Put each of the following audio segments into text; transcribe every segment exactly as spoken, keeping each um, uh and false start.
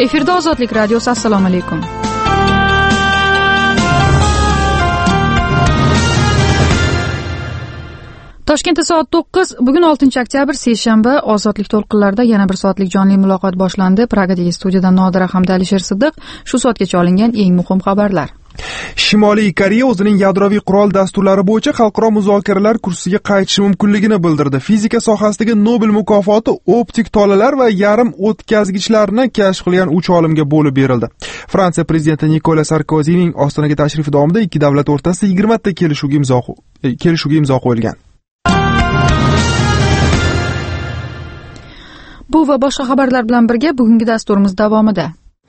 Efirda Ozodlik radiosi. Assalomu alaykum. Toshkentda soat to'qqiz. Bugun oltinchi oktyabr seshanba. Ozodlik to'lqinlarida yana bir soatlik jonli muloqot boshlandi. Pragadagi studiyadan Nodira hamda Alisher Siddiq. Shu soatgacha olingan eng muhim xabarlar. Shimoliy Koreya o'zining yadroviy qurol dasturlari bo'yicha xalqaro muzokaralar kursiga qaytishi mumkinligini bildirdi. Fizika sohasidagi Nobel mukofoti optik tolalar va yarim o'tkazgichlarni kashf qilgan uch olimga bo'lib berildi. Fransiya prezidenti Nikola Sarkozining Ostonaga tashrifi davomida ikki davlat o'rtasida yigirma ta kelishuvga imzo kelishuvga imzo qo'yilgan. Bu va boshqa xabarlar bilan birga bugungi dasturimiz davomida.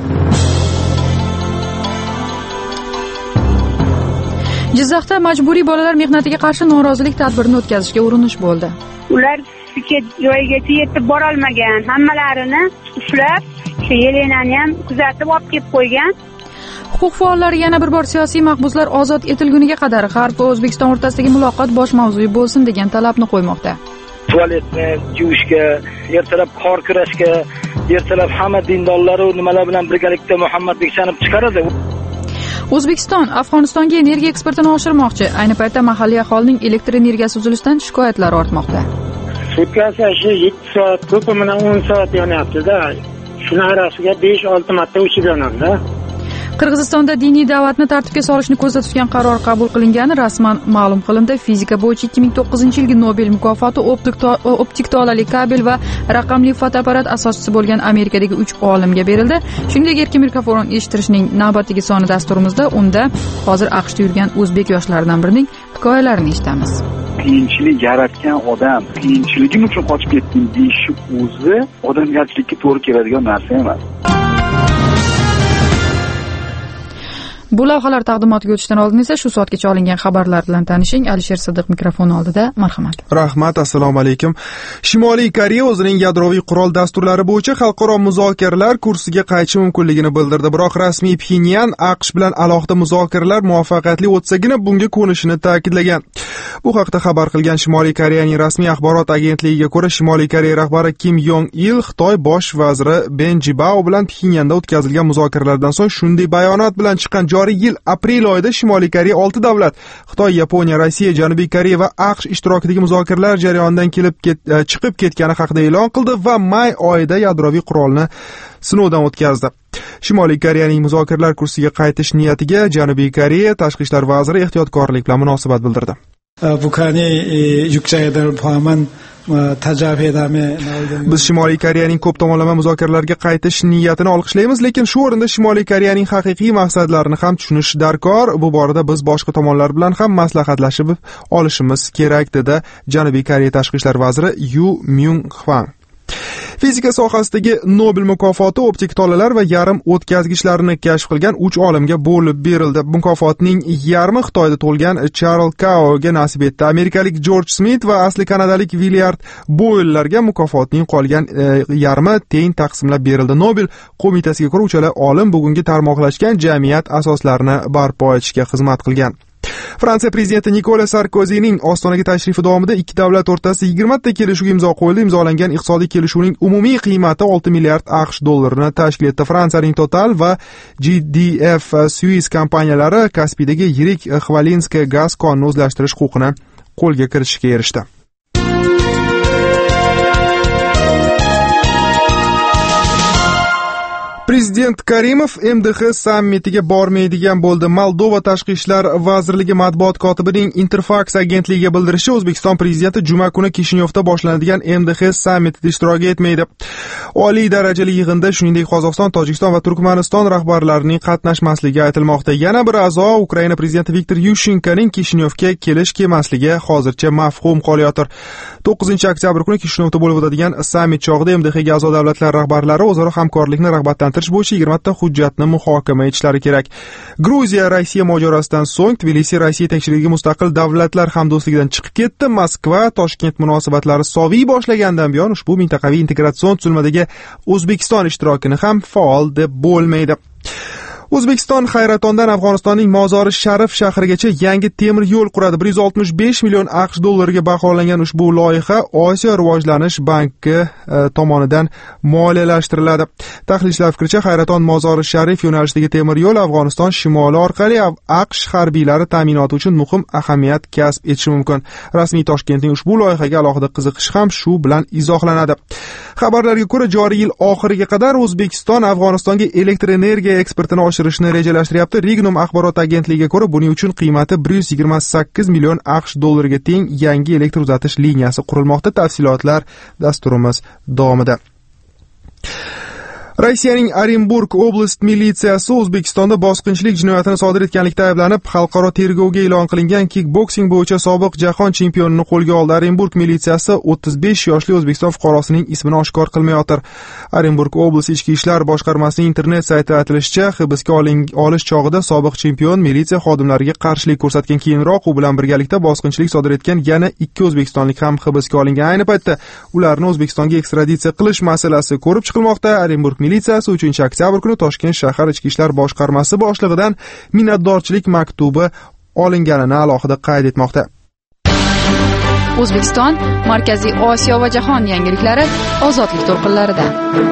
Jizzaxda majburiy bolalar mehnatiga qarshi norozilik tadbirini o'tkazishga urinish bo'ldi. Ular joyigacha yetib bora olmagan, hammalarini ushlab, shu Yelenani ham kuzatib olib kelib qo'ygan. Huquq faollari yana bir bor siyosiy mahbuslar ozod etilguniga qadar G'arb va O'zbekiston o'rtasidagi muloqot bosh mavzui bo'lsin degan talabni qo'ymoqda. Tualetni yuvishga, ertalab qor kurashga, ertalab hamma dindorlar nimalar bilan birgalikda Muhammad bekchanib chiqaradi. O'zbekiston Afg'onistonga energiya eksportini oshirmoqchi. Ayni paytda mahalliy aholining elektr energiyasi uzilishidan shikoyatlari ortmoqda. Sutkasi shu yetti soat, ko'pi bilan o'n soat yonyapti-da. Shuni arasiga besh olti marta o'chib yonadi. Qirg'izistonda diniy da'vatni tartibga solishni ko'zda tutgan qaror qabul qilingani rasman ma'lum qilindi. Fizika bo'yicha ikki ming to'qqizinchi yilgi Nobel mukofoti optik to optik tolali kabel va raqamli fotoapparat asoschisi bo'lgan Amerikadagi uch olimga berildi. Shuningdek, erkin mikrofon eshittirishning navbatdagi soni dasturimizda unda hozir AQShda yurgan o'zbek yoshlaridan birining hikoyalarini eshitamiz. Qiyinchilik yaratgan odam qiyinchiligim uchun qochib ketdim deyishi o'zi odamgarchilikka to'g'ri keladigan narsa emas. Bu lavhalar taqdimotiga o'tishdan oldin esa shu soatgacha olingan xabarlar bilan tanishing. Alisher Siddiq mikrofon oldida. Marhamat. Rahmat, assalomu alaykum. Shimoliy Koreya o'zining yadroviy qurol dasturlari bo'yicha xalqaro muzokaralar kursiga qaytishi mumkinligini bildirdi. Biroq rasmiy Pxenyan AQSh bilan alohida muzokaralar muvaffaqiyatli o'tsagina bunga ko'nishini ta'kidlagan. Bu haqda xabar qilgan Shimoliy Koreyaning rasmiy axborot agentligiga ko'ra, Shimoliy Koreya rahbari Kim Yong Il Xitoy bosh vaziri Ben Jibao bilan Pxenyanda o'tkazilgan muzokaralardan so'ng shunday bayonot bilan chiqqan. Joriy yil aprel oyida Shimoliy Koreya olti davlat Xitoy, Yaponiya, Rossiya, Janubiy Koreya va AQSh ishtirokidagi muzokaralar jarayonidan kelib ket, chiqib ketgani haqida e'lon qildi va may oyida yadroviy qurolni sinovdan o'tkazdi. Shimoliy Koreyaning muzokaralar kursiga qaytish niyatiga Janubiy Koreya tashqi ishlar vaziri ehtiyotkorlik bilan munosabat bildirdi. Biz Shimoliy Koreyaning ko'p tomonlama muzokaralarga qaytish niyatini olqishlaymiz, lekin shu o'rinda Shimoliy Koreyaning haqiqiy maqsadlarini ham tushunish darkor. Bu borada biz boshqa tomonlar bilan ham maslahatlashib olishimiz kerak, dedi Janubiy Koreya tashqi ishlar vaziri Yu Myung Hwang. Fizika sohasidagi Nobel mukofoti optik tolalar va yarim o'tkazgichlarni kashf qilgan uch olimga bo'lib berildi. Mukofotning yarmi Xitoyda tug'ilgan Charles Kaoga nasib etdi. Amerikalik George Smith va asli kanadalik Willard Boyle'larga mukofotning qolgan e, yarmi teng taqsimlab berildi. Nobel qo'mitasiga ko'ra uchala olim bugungi tarmoqlashgan jamiyat asoslarini barpo etishga xizmat qilgan. Fransiya prezidenti Nikola Sarkozining Ostonaga tashrifi davomida ikki davlat o'rtasida yigirma ta kelishuvga imzo qo'yildi. Imzolangan iqtisodiy kelishuvning umumiy qiymati olti milliard AQSh dollarini tashkil etdi. Fransiyaning Total va G D F Suisse kompaniyalari Kaspiydagi yirik Xvalinska gaz konini o'zlashtirish huquqini qo'lga kiritishga erishdi. Prezident Karimov M D H sammitiga bormaydigan bo'ldi. Moldova tashqi ishlar vazirligi matbuot kotibining Interfax agentligiga bildirishicha, O'zbekiston prezidenti juma kuni Kishinyovda boshlanadigan M D H sammitida ishtirok etmaydi. Oliy darajali yig'inda shuningdek Qozog'iston, Tojikiston va Turkmaniston rahbarlarining qatnashmasligi aytilmoqda. Yana bir a'zo Ukraina prezidenti Viktor Yushchenkoning Kishinyovga kelish kelmasligi hozircha mavhum qolayotir. to'qqizinchi oktyabr kuni Kishinyovda bo'lib o'tadigan sammit chog'ida M D Hga a'zo davlatlar rahbarlari o'zaro hamkorlikni rag'batlantirish bo'yicha yigirma ta hujjatni muhokama etishlari kerak. Gruziya Rossiya mojarosidan so'ng Tbilisi Rossiya tekshiruvga mustaqil davlatlar hamdo'stligidan chiqib ketdi. Moskva Toshkent munosabatlari soviy boshlagandan buyon ushbu mintaqaviy integratsion tuzilmadagi O'zbekiston ishtirokini ham faol deb bo'lmaydi. O'zbekiston Hayratondan Afg'onistonning Mozori Sharif shahrigacha yangi temir yo'l quradi. bir yuz oltmish besh million AQSh dollariga baholangan ushbu loyiha Osiyo rivojlanish banki e, tomonidan moliyalashtiriladi. Tahlilchilar fikricha, Hayraton Mozori Sharif yo'nalishidagi temir yo'l Afg'oniston shimoli orqali AQSh harbiylari ta'minoti uchun muhim ahamiyat kasb etishi mumkin. Rasmiy Toshkentning ushbu loyihaga alohida qiziqishi ham shu bilan izohlanadi. Xabarlarga ko'ra, joriy yil oxiriga qadar O'zbekiston Afg'onistonga elektr energiya eksportini oshirishni rejalashtiryapti. Regnum axborot agentligiga ko'ra, buning uchun qiymati bir yuz yigirma sakkiz million AQSh dollariga teng yangi elektr uzatish liniyasi qurilmoqda. Tafsilotlar dasturimiz davomida. Rossiyaning Orenburg oblast militsiyasi O'zbekistonda bosqinchilik jinoyatini sodir etganlikda ayblanib, xalqaro tergovga e'lon qilingan kickboksing bo'yicha sobiq jahon chempionini qo'lga oldi. Orenburg militsiyasi o'ttiz besh yoshli O'zbekiston fuqarosining ismini oshkor qilmayotir. Orenburg oblast ichki ishlar boshqarmasining internet saytida aytilishicha, hibsga olish chog'ida sobiq chempion militsiya xodimlariga qarshilik ko'rsatgan. Keyinroq u bilan birgalikda bosqinchilik sodir etgan yana ikki o'zbekistonlik ham hibsga olingan. Ayni paytda ularni O'zbekistonga ekstraditsiya qilish masalasi ko'rib chiqilmoqda. Orenburg militsiyasi uchinchi oktyabr kuni Toshkent shahar ichki ishlar boshqarmasi boshlig'idan minnatdorchilik maktubi olinganini alohida qayd etmoqda. O'zbekiston, Markaziy Osiyo va jahon yangiliklari ozodlik to'lqinlarida.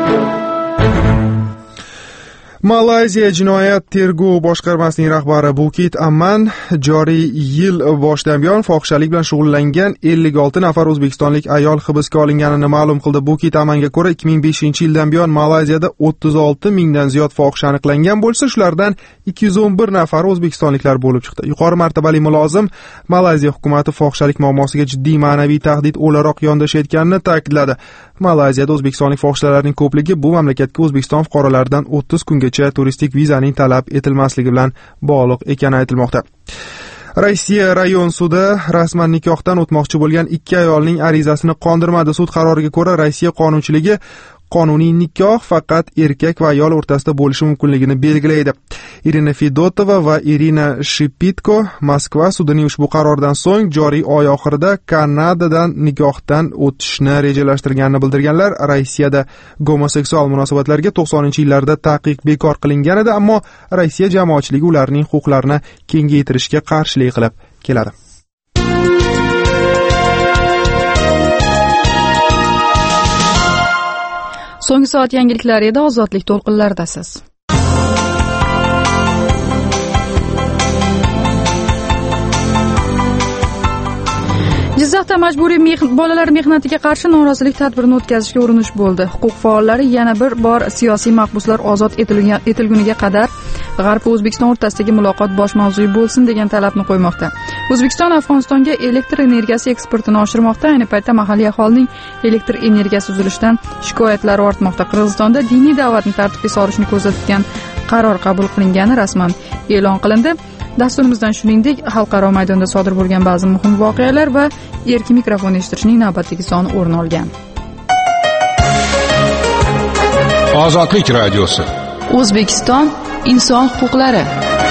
Malayziya jinoyat tergov boshqarmasining rahbari Bukit Aman joriy yil boshidan buyon fohishalik bilan shug'ullangan ellik olti nafar o'zbekistonlik ayol hibsga olinganini ma'lum qildi. Bukit Amanga ko'ra, ikki ming beshinchi yildan buyon Malayziyada o'ttiz olti mingdan ziyod fohish aniqlangan bo'lsa, shulardan ikki yuz o'n bir nafari o'zbekistonliklar bo'lib chiqdi. Yuqori martabali mulozim Malayziya hukumati fohishalik muammosiga jiddiy ma'naviy tahdid o'laroq yondashayotganini ta'kidladi. Malayziyada o'zbekistonlik fohishalarning ko'pligi bu mamlakatga O'zbekiston fuqarolaridan o'ttiz kunga turistik vizaning talab etilmasligi bilan bog'liq ekani aytilmoqda. Rossiya rayon sudi rasman nikohdan o'tmoqchi bo'lgan ikki ayolning arizasini qondirmadi. Sud qaroriga ko'ra, Rossiya qonunchiligi qonuniy nikoh faqat erkak va ayol o'rtasida bo'lishi mumkinligini belgilaydi. Irina Fedotova va Irina Shipitko Moskva sudining ushbu qaroridan so'ng joriy oy oxirida Kanadadan nikohdan o'tishni rejalashtirganini bildirganlar. Rossiyada gomoseksual munosabatlarga to'qsoninchi yillarda taqiq bekor qilingan edi, ammo Rossiya jamoatchiligi ularning huquqlarini kengaytirishga qarshilik qilib keladi. So'nggi soat yangiliklari edi, ozodlik to'lqinlaridasiz. Jizzaxda majburiy bolalar mehnatiga qarshi norozilik tadbirini o'tkazishga urinish bo'ldi. Huquq faollari yana bir bor siyosiy mahbuslar ozod etilguniga qadar G'arb va O'zbekiston o'rtasidagi muloqot bosh mavzu bo'lsin degan talabni qo'ymoqda. O'zbekiston Afg'onistonga elektr energiyasi eksportini oshirmoqda. Ayni paytda mahalliy aholining elektr energiyasi uzilishidan shikoyatlari ortmoqda. Qirg'izistonda diniy da'vatni tartibga solishni ko'zda tutgan qaror qabul qilingani rasman e'lon qilindi. Dasturimizdan shuningdek, xalqaro maydonda sodir bo'lgan ba'zi muhim voqealar va erkin mikrofon eshittirishning navbatdagi soni o'rin olgan. Ozodlik radiosi. O'zbekiston inson huquqlari.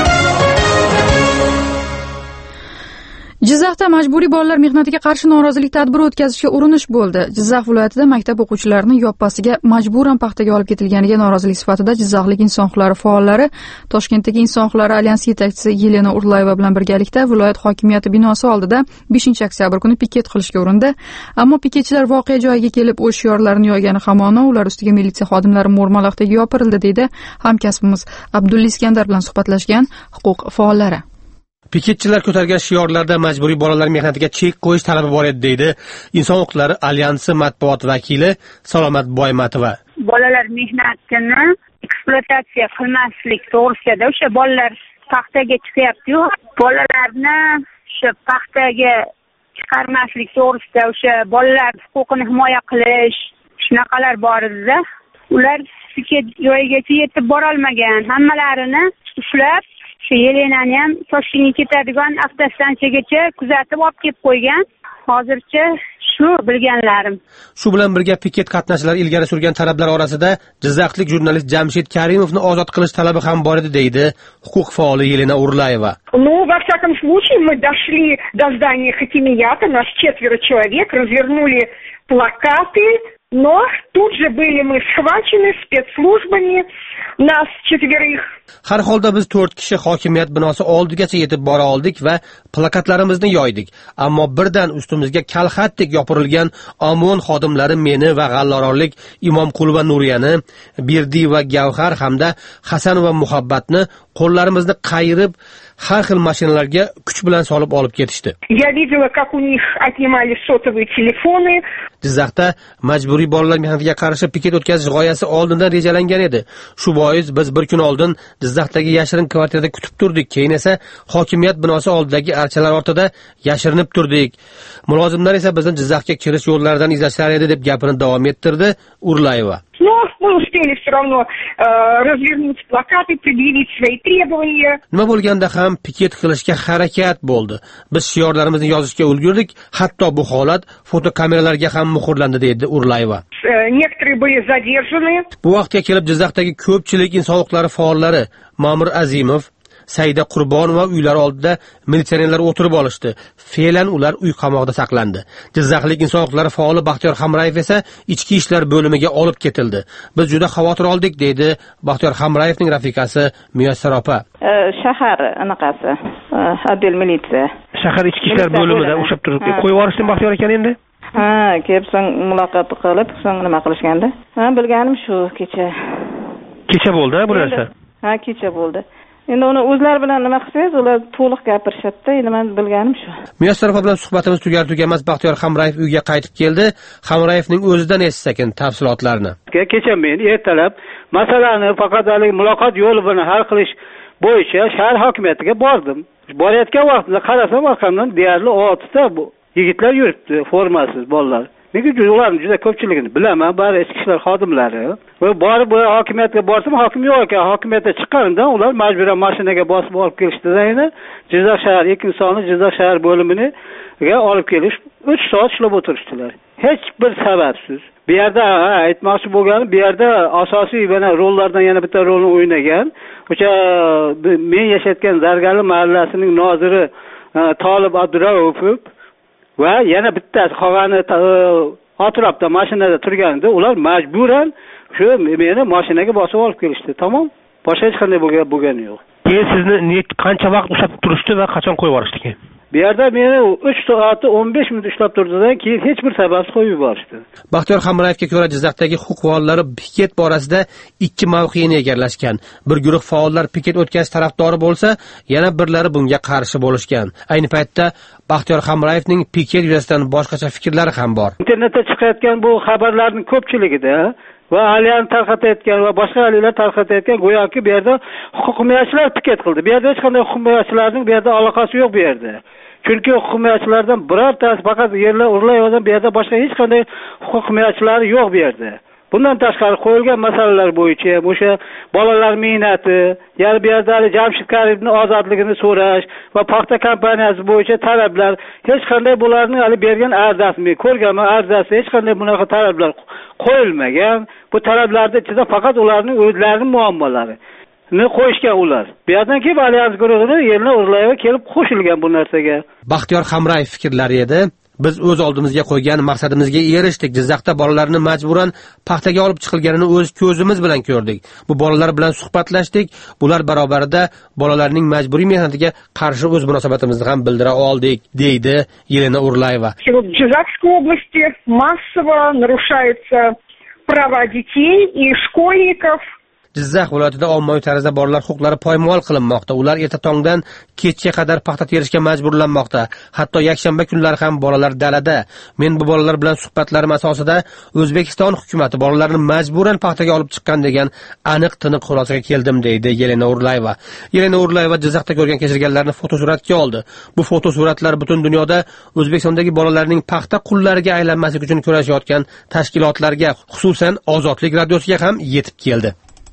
Jizzaxda majburiy bolalar mehnatiga qarshi norozilik tadbiri o'tkazishga urinish bo'ldi. Jizzax viloyatida maktab o'quvchilarini yoppasiga majburan paxtaga olib ketilganiga norozilik sifatida Jizzaxlik inson huquqlari faollari Toshkentdagi inson huquqlari alyansi yetakchisi Yelena Urlayeva bilan birgalikda viloyat hokimiyati binosi oldida beshinchi oktyabr kuni piket qilishga urindi. Ammo piketchilar voqea joyiga kelib o'sh yorlarini yoygani hamon ular ustiga militsiya xodimlari mo'rmaloqdagi yopirildi, deydi hamkasbimiz Abdulla Iskandar bilan suhbatlashgan huquq faollari. Piketchilar ko'targan shiorlarda majburiy bolalar mehnatiga chek qo'yish talabi bor edi, deydi Inson huquqlari alyansi matbuot vakili Salomat Boymatova. Bolalar mehnatini ekspluatatsiya qilmaslik to'g'risida o'sha bolalar paxtaga chiqyapti-yu, bolalarni o'sha paxtaga chiqarmaslik to'g'risida o'sha bolalar huquqini himoya qilish shunaqalar bor edi-da. Ular piket joyigacha yetib bora olmagan, hammalarini ushlab shu Yelenani ham Toshkentga ketadigan avtostansiyagacha kuzatib olib kelib qo'ygan. Hozircha shu bilganlarim. Shu bilan birga piket qatnashchilari ilgari surgan talablar orasida Jizzaxlik jurnalist Jamshid Karimovni ozod qilish talabi ham bor edi, deydi huquq faoli Yelena Urlayeva. Ну, во всяком случае, мы дошли до здания хакимията, нас четверо человек, развернули плакаты, Но тут же были мы схвачены спецслужбами, нас четверых. Har holda biz to'rt kishi hokimiyat binosi oldigacha yetib bora oldik va plakatlarimizni yoydik. Ammo birdan ustimizga kalxatdek yopirilgan OMON xodimlari meni va G'allororlik Imomqulova Nuriyani, Berdi va Gavhar hamda Hasan va Muhabbatni qo'llarimizni qayirib har xil mashinalarga kuch bilan solib olib ketishdi. Я видела, как у них отнимали сотовые телефоны. Jizzaxda majburiy bolalar mehnatiga qarshi piket o'tkazish g'oyasi oldindan rejalangan edi. Shu bois biz bir kun oldin Jizzaxdagi yashirin kvartirada kutib turdik. Keyin esa hokimiyat binosi oldidagi archalar ortida yashirinib turdik. Mulozimlar esa bizni Jizzaxga kirish yo'llaridan izlashar edi deb gapini davom ettirdi Urlayeva. Но мы успели все равно э, развернуть плакаты, предъявить свои требования. Nima bo'lganda ham piket qilishga harakat bo'ldi. Biz shiorlarimizni yozishga ulgurdik, hatto bu holat fotokameralarga ham muhrlandi deydi Urlayeva. Некоторые были задержаны. Bu vaqtga kelib Jizzaxdagi ko'pchilik inson huquqlari faollari Ma'mur Azimov, Saida Qurbonova uylari oldida militsionerlar o'tirib olishdi. Fe'lan ular uy qamoqda saqlandi. Jizzaxlik inson huquqlari faoli Baxtiyor Hamrayev esa ichki ishlar bo'limiga olib ketildi. Biz juda xavotir oldik deydi Baxtiyor Hamrayevning rafiqasi Muyassar opa. Shahar anaqasi, odel militsiya. Shahar ichki ishlar bo'limida o'shab turib qo'yib yuborishding Baxtiyor ekan endi? Ha, kelib so'ng muloqot qilib, so'ng nima qilishganda? Ha, bilganim shu kecha. Kecha bo'ldi bu narsa. Ha, kecha bo'ldi. Endi uni o'zlari bilan nima qilsangiz, ular to'liq gapirishadi. Endi men bilganim shu. Muyassar opa bilan suhbatimiz tugar tugamas Baxtiyor Hamrayev uyga qaytib keldi. Hamrayevning o'zidan eshitsakin tafsilotlarni. Kecha men ertalab masalani faqat hali muloqot yo'li bilan hal qilish bo'yicha shahar hokimiyatiga bordim. Borayotgan vaqtda qarasam, orqamdan deyarli oltita bu yigitlar yuribdi, formasiz bolalar. Nega ularning juda ko'pchiligini bilaman, bari ichki ishlar xodimlari. Va borib bu hokimiyatga borsam, hokim yo'q ekan. Hokimiyatga chiqqanimdan ular majburan mashinaga bosib olib kelishdi-da, yana Jizzax shahar ikkinchi soni Jizzax shahar bo'limiga olib kelish uch soat ishlab o'tirishdilar. Hech bir sababsiz. Bu yerda aytmoqchi bo'lganim, bu yerda asosiy mana rollardan yana bitta rolni o'ynagan, o'sha men yashayotgan Zargarli mahallasining noziri Tolib Abduraupov va yana bittasi qolgani atrofda mashinada turganida ular majburan shu meni mashinaga bosib olib kelishdi. Tamom. Boshqa hech qanday bo'lgani yo'q. Keyin sizni qancha vaqt ushlab turishdi va qachon qo'yib yuborishdi keyin? Bu yerda meni uch soat o'n besh minut ushlab turdidan keyin hech bir sababsiz qo'yib yuborishdi. Baxtiyor Hamrayevga ko'ra Jizzaxdagi huquq faollari piket borasida ikki mavqeni egallashgan. Bir guruh faollar piket o'tkazish tarafdori bo'lsa, yana birlari bunga qarshi bo'lishgan. Ayni paytda Baxtiyor Hamrayevning piket yuzasidan boshqacha fikrlari ham bor. Internetda chiqayotgan bu xabarlarning ko'pchiligida va aliyani tarqatayotgan va boshqa aliyalar tarqatayotgan go'yoki bu yerda huquq himoyachilar piket qildi. Bu yerda hech qanday huquq himoyachilarning bu yerda aloqasi yo'q bu yerda. Chunki huquq himoyachilardan birortasi faqat yerlar urlayotgan, bu yerda boshqa hech qanday huquq himoyachilari yo'q bu yerda. Bundan tashqari qo'yilgan masalalar bo'yicha o'sha bolalar mehnati, ya'ni bu yerda Jamshid Karimning ozodligini so'rash va paxta kompaniyasi bo'yicha talablar hech qanday bularning hali bergan arizasi, men ko'rganman arizasi hech qanday bunaqa talablar qo'yilmagan. Bu talablarda ichida faqat ularning o'zlarining muammolari ni qo'yishgan ular. Bu yerdan keyin Alyans guruhini yerni urlayva kelib qo'shilgan bu narsaga. Baxtiyor Hamrayev fikrlari edi. Biz o'z oldimizga qo'ygan maqsadimizga erishdik. Jizzaxda bolalarni majburan paxtaga olib chiqilganini o'z ko'zimiz bilan ko'rdik. Bu bolalar bilan suhbatlashdik. Bular barobarida bolalarning majburiy mehnatiga qarshi o'z munosabatimizni ham bildira oldik, deydi Yelena Urlayeva. В Джизакской области массово нарушаются права детей и школьников. Jizzax viloyatida ommaviy tarzda bolalar huquqlari poymol qilinmoqda. Ular erta tongdan kechga qadar paxta terishga majburlanmoqda. Hatto yakshanba kunlari ham bolalar dalada. Men bu bolalar bilan suhbatlarim asosida O'zbekiston hukumatı bolalarni majburan paxtaga olib chiqqan degan aniq tiniq xulosaga keldim, deydi Yelena Urlayeva. Yelena Urlayeva Jizzaxda ko'rgan kechirganlarni fotosuratga oldi. Bu fotosuratlar butun dunyoda O'zbekistondagi bolalarning paxta qullariga aylanmaslik uchun kurashayotgan tashkilotlarga, xususan Ozodlik radiosiga ham yetib keldi.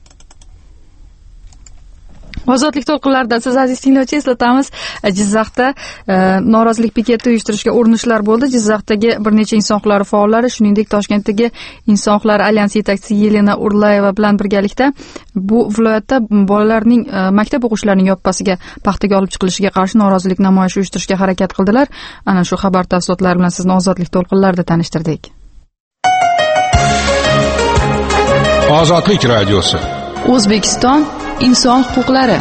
Ozodlik to'lqinlarida siz aziz tinglovchi eslatamiz, Jizzaxda e, norozilik piketi uyushtirishga urinishlar bo'ldi. Jizzaxdagi bir necha inson huquqlari faollari, shuningdek Toshkentdagi inson huquqlari alyansi yetakchisi Yelena Urlayeva bilan birgalikda bu viloyatda bolalarning e, maktab o'quvchilarining yoppasiga paxtaga olib chiqilishiga qarshi norozilik namoyishi uyushtirishga harakat qildilar. Ana shu xabar tafsilotlari bilan sizni Ozodlik to'lqinlarida tanishtirdik. Ozodlik radiosi. O'zbekiston inson huquqlari.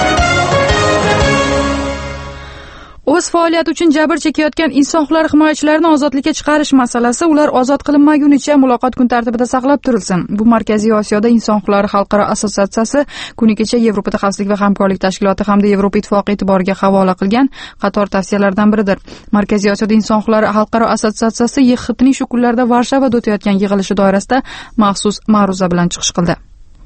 O'z faoliyati uchun jabr chekayotgan inson huquqlari himoyachilarini ozodlikka chiqarish masalasi ular ozod qilinmagunicha muloqot kun tartibida saqlab turilsin. Bu Markaziy Osiyoda inson huquqlari xalqaro assotsiatsiyasi kuni kecha Yevropada xavfsizlik va hamkorlik tashkiloti hamda Yevropa ittifoqi e'tiboriga havola qilgan qator tavsiyalardan biridir. Markaziy Osiyoda inson huquqlari xalqaro assotsiatsiyasi Y X Tning shu kunlarda Varshavada o'tayotgan yig'ilishi doirasida maxsus ma'ruza bilan chiqish qildi.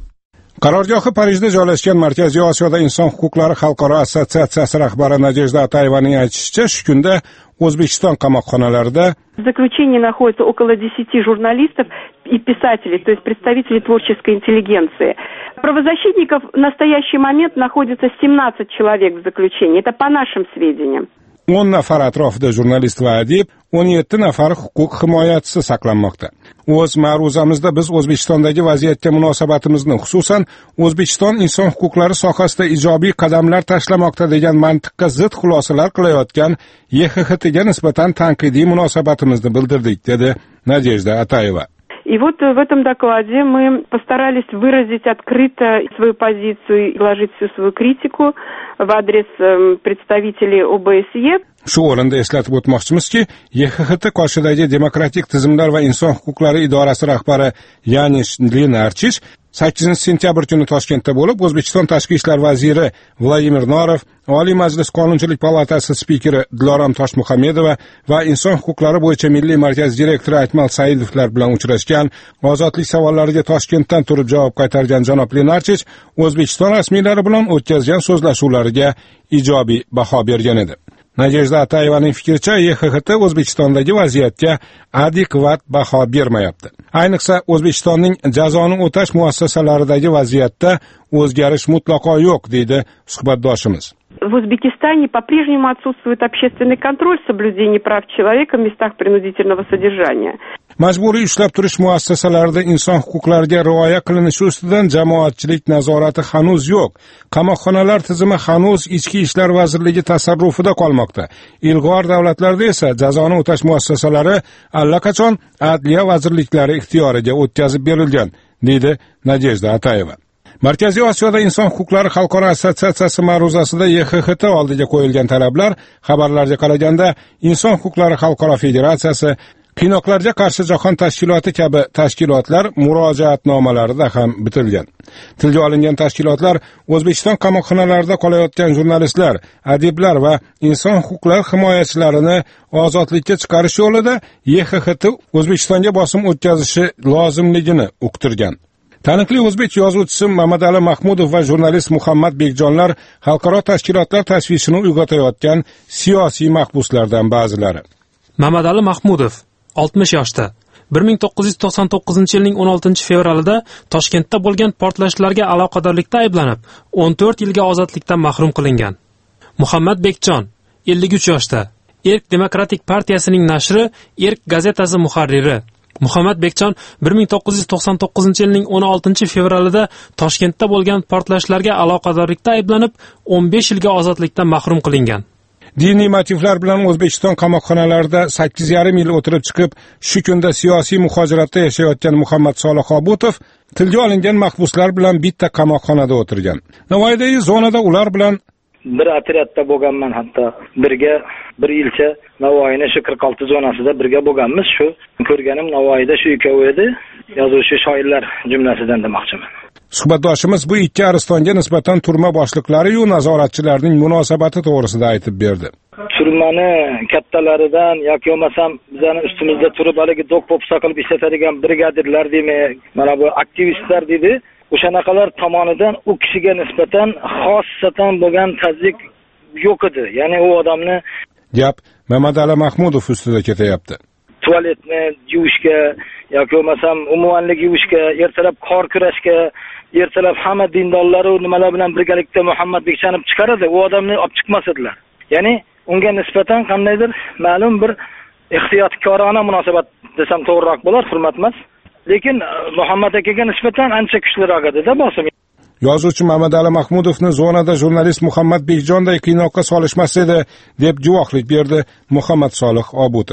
Qarorgohi Parijda joylashgan Markaziy Osiyoda inson huquqlari xalqaro assotsiatsiyasi rahbari Nadejda Atayevaning aytishicha, shu kunda O'zbekiston qamoqxonalarida в заключении находится около десяти журналистов и писателей, то есть представителей творческой интеллигенции. Правозащитников в настоящий момент находится семнадцать человек в заключении. Это по нашим сведениям. o'n nafar atrofida jurnalist va adib, o'n yetti nafar huquq himoyachisi saqlanmoqda. O'z ma'ruzamizda biz O'zbekistondagi vaziyatga munosabatimizni, xususan O'zbekiston inson huquqlari sohasida ijobiy qadamlar tashlamoqda degan mantiqqa zid xulosalar qilayotgan Y X Tga nisbatan tanqidiy munosabatimizni bildirdik, dedi Nadejda Atayeva. И вот в этом докладе мы постарались выразить открыто свою позицию и изложить всю свою критику в адрес представителей О Б С Е. Shu o'rinda eslatib o'tmoqchimizki, Y X T qoshidagi demokratik tizimlar va inson huquqlari idorasi rahbari Yanish Lenarchich sakkizinchi sentyabr kuni Toshkentda bo'lib, O'zbekiston Tashqi ishlar vaziri Vladimir Norov, Oliy Majlis Qonunchilik palatasi spikeri Dilorom Toshmuhammedova va inson huquqlari bo'yicha Milliy markaz direktori Akmal Saidovlar bilan uchrashgan, ozodlik savollariga Toshkentdan turib javob qaytargan janob Lenarchich O'zbekiston rasmiylari bilan o'tkazgan so'zlashuvlariga ijobiy baho bergan edi. Nadejda Atayevaning fikricha, Y X T O'zbekistondagi vaziyatga adekvat baho bermayapti. Ayniqsa O'zbekistonning jazoni o'tash muassasalaridagi vaziyatda o'zgarish mutlaqo yo'q, deydi suhbatdoshimiz. В Узбекистане по-прежнему отсутствует общественный контроль соблюдения прав человека в местах принудительного содержания. Majburiy ushlab turish muassasalarida inson huquqlariga rioya qilinishi ustidan jamoatchilik nazorati hanuz yo'q. Qamoqxonalar tizimi hanuz Ichki ishlar vazirligi tasarrufida qolmoqda. Ilg'or davlatlarda esa jazoni o'tash muassasalari allaqachon Adliya vazirliklari ixtiyoriga o'tkazib berilgan, deydi Nadejda Atayeva. Markaziy Osiyoda inson huquqlari xalqaro assotsiatsiyasi ma'ruzasida Y X T oldiga qo'yilgan talablar, xabarlarga qaraganda, inson huquqlari xalqaro federatsiyasi, Qiynoqlarga qarshi jahon tashkiloti kabi tashkilotlar murojaatnomalarida ham bitilgan. Tilga olingan tashkilotlar O'zbekiston qamoqxonalarida qolayotgan jurnalistlar, adiblar va inson huquqlari himoyachilarini ozodlikka chiqarish yo'lida Y X T O'zbekistonga bosim o'tkazishi lozimligini uqtirgan. Taniqli o'zbek yozuvchisi Mamadali Mahmudov va jurnalist Muhammad Bekjonlar xalqaro tashkilotlar tashvishini uyg'otayotgan siyosiy mahbuslardan ba'zilari. Mamadali Mahmudov oltmish yoshda. bir ming to'qqiz yuz to'qson to'qqizinchi yilning o'n oltinchi fevralida Toshkentda bo'lgan portlashlarga aloqadorlikda ayblanib, o'n to'rt yilga ozodlikdan mahrum qilingan. Muhammad Bekjon ellik uch yoshda. Erk Demokratik partiyasining nashri Erk gazetasi muharriri. Muhammad Bekjon bir ming to'qqiz yuz to'qson to'qqizinchi yilning o'n oltinchi fevralida Toshkentda bo'lgan portlashlarga aloqadorlikda ayblanib, o'n besh yilga ozodlikdan mahrum qilingan. Diniy motivlar bilan O'zbekiston qamoqxonalarida sakkiz yarim yil o'tirib chiqib, shu kunda siyosiy muhojiratda yashayotgan Muhammad Solih Obutov tilga olingan mahbuslar bilan bitta qamoqxonada o'tirgan. Navoiydagi zonada ular bilan bir otryadda bo'lganman, hatto birga bir yilcha Navoiyni shu qirq olti zonasida birga bo'lganmiz. Shu ko'rganim Navoiyda shu ikkovi edi, yozuvchi shoirlar jumlasidan demoqchiman. Suhbatdoshimiz bu ikki aristonga nisbatan turma boshliqlari-yu nazoratchilarning munosabati to'g'risida aytib berdi. Turmani kattalaridan yoki bo'lmasam bizning ustimizda turib haligi do'q-po'pisa qilib ishlatadigan brigadirlar deymi, mana bu aktivistlar dedi, o'shanaqalar tomonidan u kishiga nisbatan xossatan bo'lgan tazyiq yo'q edi. Ya'ni u odamni gap Mamadali Mahmudov ustida ketyapti. Tualetni yuvishga yoki bo'lmasam umumanlik yuvishga, ertalab qor kurashga, ertalab hamma dindorlari nimalar bilan birgalikda Muhammad Bekjanov chiqaradi, u odamni olib chiqmasdilar. Ya'ni unga nisbatan qandaydir ma'lum bir ehtiyotkorona munosabat desam to'g'riroq bo'lar, hurmat emas. Lekin Muhammad akaga nisbatan ancha kuchliroq edi-da bosim. Yozuvchi Mamadali Mahmudovni zonada jurnalist Muhammad Bekjonday qiynoqqa solishmas edi deb guvohlik berdi Muhammad Solih Obutov.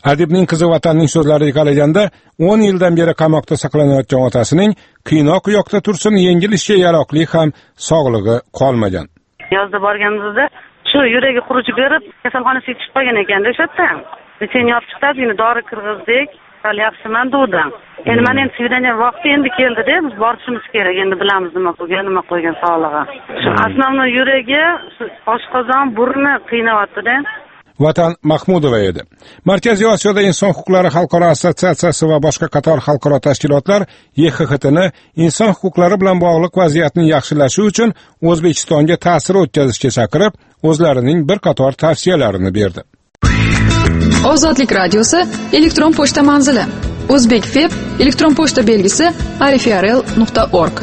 Adibning qizi Vatanning so'zlariga qaraganda, o'n yildan beri qamoqda saqlanayotgan otasining qiynoq yoqda tursin, yengil ishga yaroqli ham sog'lig'i qolmagan. Yozda borganimizda shu yuragi xuruj berib, kasalxonasiga chiqib qolgan ekan o'sha yerda. Sen yopib chiqding, dori kirgizdik, hali yaxshiman dedim. Endi men endi svidaniya vaqti endi keldi-da, biz borishimiz kerak. Endi bilamiz nima qilgan, nima qo'ygan sog'lig'i. Shu основной yuragi, oshqozon, burni qiynayapti-da. Vatan Mahmudova edi. Markaziy Osiyoda Inson huquqlari xalqaro assotsiatsiyasi va boshqa qator xalqaro tashkilotlar Y X X T ni inson huquqlari bilan bog'liq vaziyatni yaxshilashi uchun O'zbekistonga ta'sir o'tkazishga chaqirib, o'zlarining bir qator tavsiyalarini berdi. Ozodlik radiosi elektron pochta manzili O'zbekfeb elektron pochta belgisi arifrl nuqta org.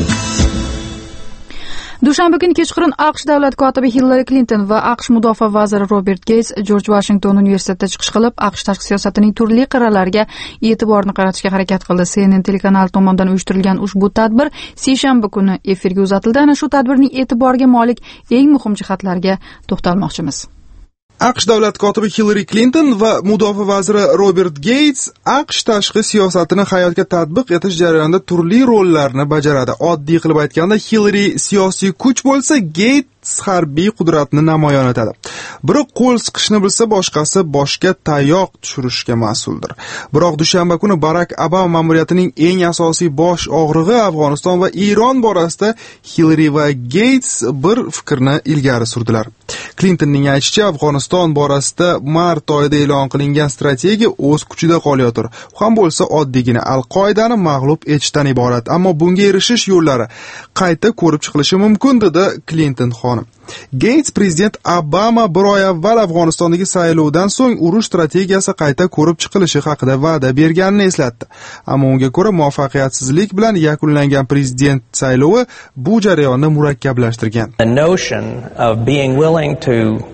Dushanba kuni kechqurun AQSh davlat kotibi Hillary Clinton va AQSh mudofaa vaziri Robert Gates Jorj Vashington universitetida chiqish qilib, AQSh tashqi siyosatining turli qirralariga e'tiborni qaratishga harakat qildi. C N N telekanali tomonidan uyushtirilgan ushbu tadbir seshanba kuni efirga uzatildi. Ana shu tadbirning e'tiborga molik eng muhim jihatlariga to'xtalmoqchimiz. AQSh davlat kotibi Hillary Clinton va mudofaa vaziri Robert Gates AQSh tashqi siyosatini hayotga tatbiq etish jarayonida turli rollarni bajaradi. Oddiy qilib aytganda, Hillary siyosiy kuch bo'lsa, Gates harbiy qudratni namoyon etadi. Biri qo'l siqishni bilsa, boshqasi boshga tayoq tushirishga mas'uldir. Biroq dushanba kuni Barack Obama ma'muriyatining eng asosiy bosh og'rig'i Afg'oniston va Eron borasida Hillary va Gates bir fikrni ilgari surdilar. Clintonning aytishicha, Afg'oniston borasida mart oyida e'lon qilingan strategiya o'z kuchida qolayotir. U ham bo'lsa oddiygina Al-Qoidani mag'lub etishdan iborat, ammo bunga erishish yo'llari qayta ko'rib chiqilishi mumkin, dedi Clinton xonim. Gates prezident Obama bir oy avval Afg'onistondagi saylovdan so'ng urush strategiyasi qayta ko'rib chiqilishi haqida va'da berganini eslatdi. Ammo unga ko'ra muvaffaqiyatsizlik bilan yakunlangan prezident saylovi bu jarayonni murakkablashtirgan. The notion of being willing to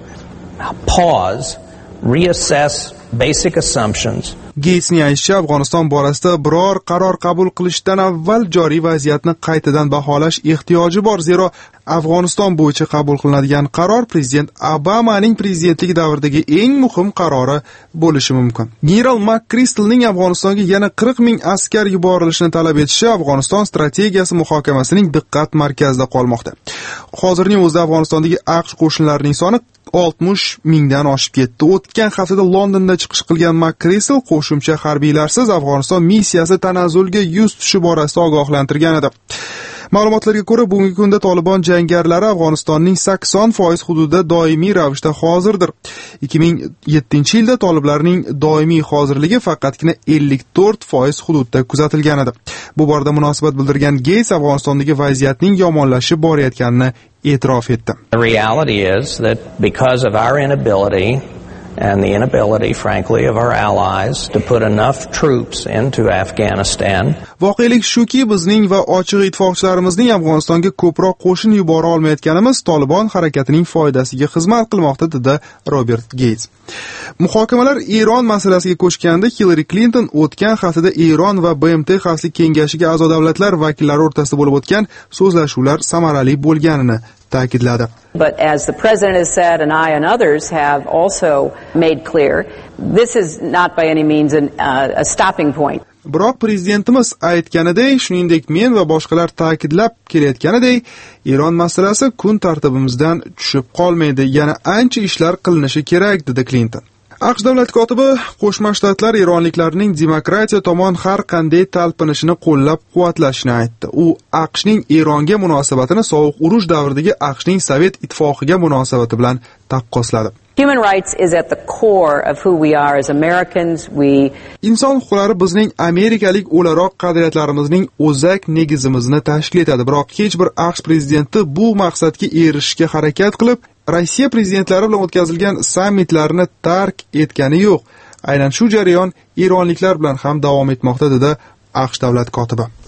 pause, reassess basic assumptions. Gatesning aytishicha, Afg'oniston borasida biror qaror qabul qilishdan avval joriy vaziyatni qaytadan baholash ehtiyoji bor, zero Afg'oniston bo'yicha qabul qilinadigan qaror prezident Obamaning prezidentligi davridagi eng muhim qarori bo'lishi mumkin. General McChrystalning Afg'onistonga yana qirq ming askar yuborilishini talab etishi Afg'oniston strategiyasi muhokamasining diqqat markazida qolmoqda. Hozirning o'zida Afg'onistondagi AQSh qo'shinlarining soni oltmish mingdan oshib ketdi. O'tgan haftada Londonda chiqish qilgan McChrystal qo'shimcha harbiylarsiz Afg'oniston missiyasi tanazzulga yuz tutishi borasida ogohlantirgan edi. Ma'lumotlarga ko'ra, bugungi kunda Taliban jangarilar Afg'onistonning sakson foiz hududida doimiy ravishda hozirdir. ikki ming yettinchi yilda toliblarning doimiy hozirligi faqatgina ellik to'rt foiz hududda kuzatilgan edi. Bu borada munosabat bildirgan Gates Afg'onistondagi vaziyatning yomonlashib borayotganini e'tirof etdi. The reality is that because of our inability and the inability, frankly, of our allies to put enough troops into Afghanistan. Voqelik shuki, bizning va ochiq ittifoqchilarimizning Afg'onistonga ko'proq qo'shin yubora olmayotganimiz Taliban harakatining foydasiga xizmat qilmoqda, dedi Robert Gates. Muhokamalar Eron masalasiga ko'chganda Hillary Clinton o'tgan haftada Eron va B M T xavfsizlik kengashiga a'zo davlatlar vakillari o'rtasida bo'lib o'tgan so'zlashuvlar samarali bo'lganini ta'kidladi. But as the president has said, and I and others have also made clear, this is not by any means an, uh, a stopping point. Biroq prezidentimiz aytganidek, shuningdek men va boshqalar ta'kidlab kelayotganidek, Eron masalasi kun tartibimizdan tushib qolmaydi, yana ancha ishlar qilinishi kerak, dedi Clinton. AQSh davlat kotibi Qo'shma Shtatlar eronliklarning demokratiya tomon har qanday talpinishini qo'llab-quvvatlashini aytdi. U AQShning Eronga munosabatini sovuq urush davridagi AQShning Sovet ittifoqiga munosabati bilan taqqosladi. Human rights is at the core of who we are as Americans. We Inson huquqlari bizning amerikalik o'laroq qadriyatlarimizning o'zak negizimizni tashkil etadi. Biroq hech bir AQSh prezidenti bu maqsadga erishishga harakat qilib, Rossiya prezidentlari bilan o'tkazilgan sammitlarni tark etgani yo'q. Aynan shu jarayon eronliklar bilan ham davom etmoqda, dedi AQSh davlat kotibi.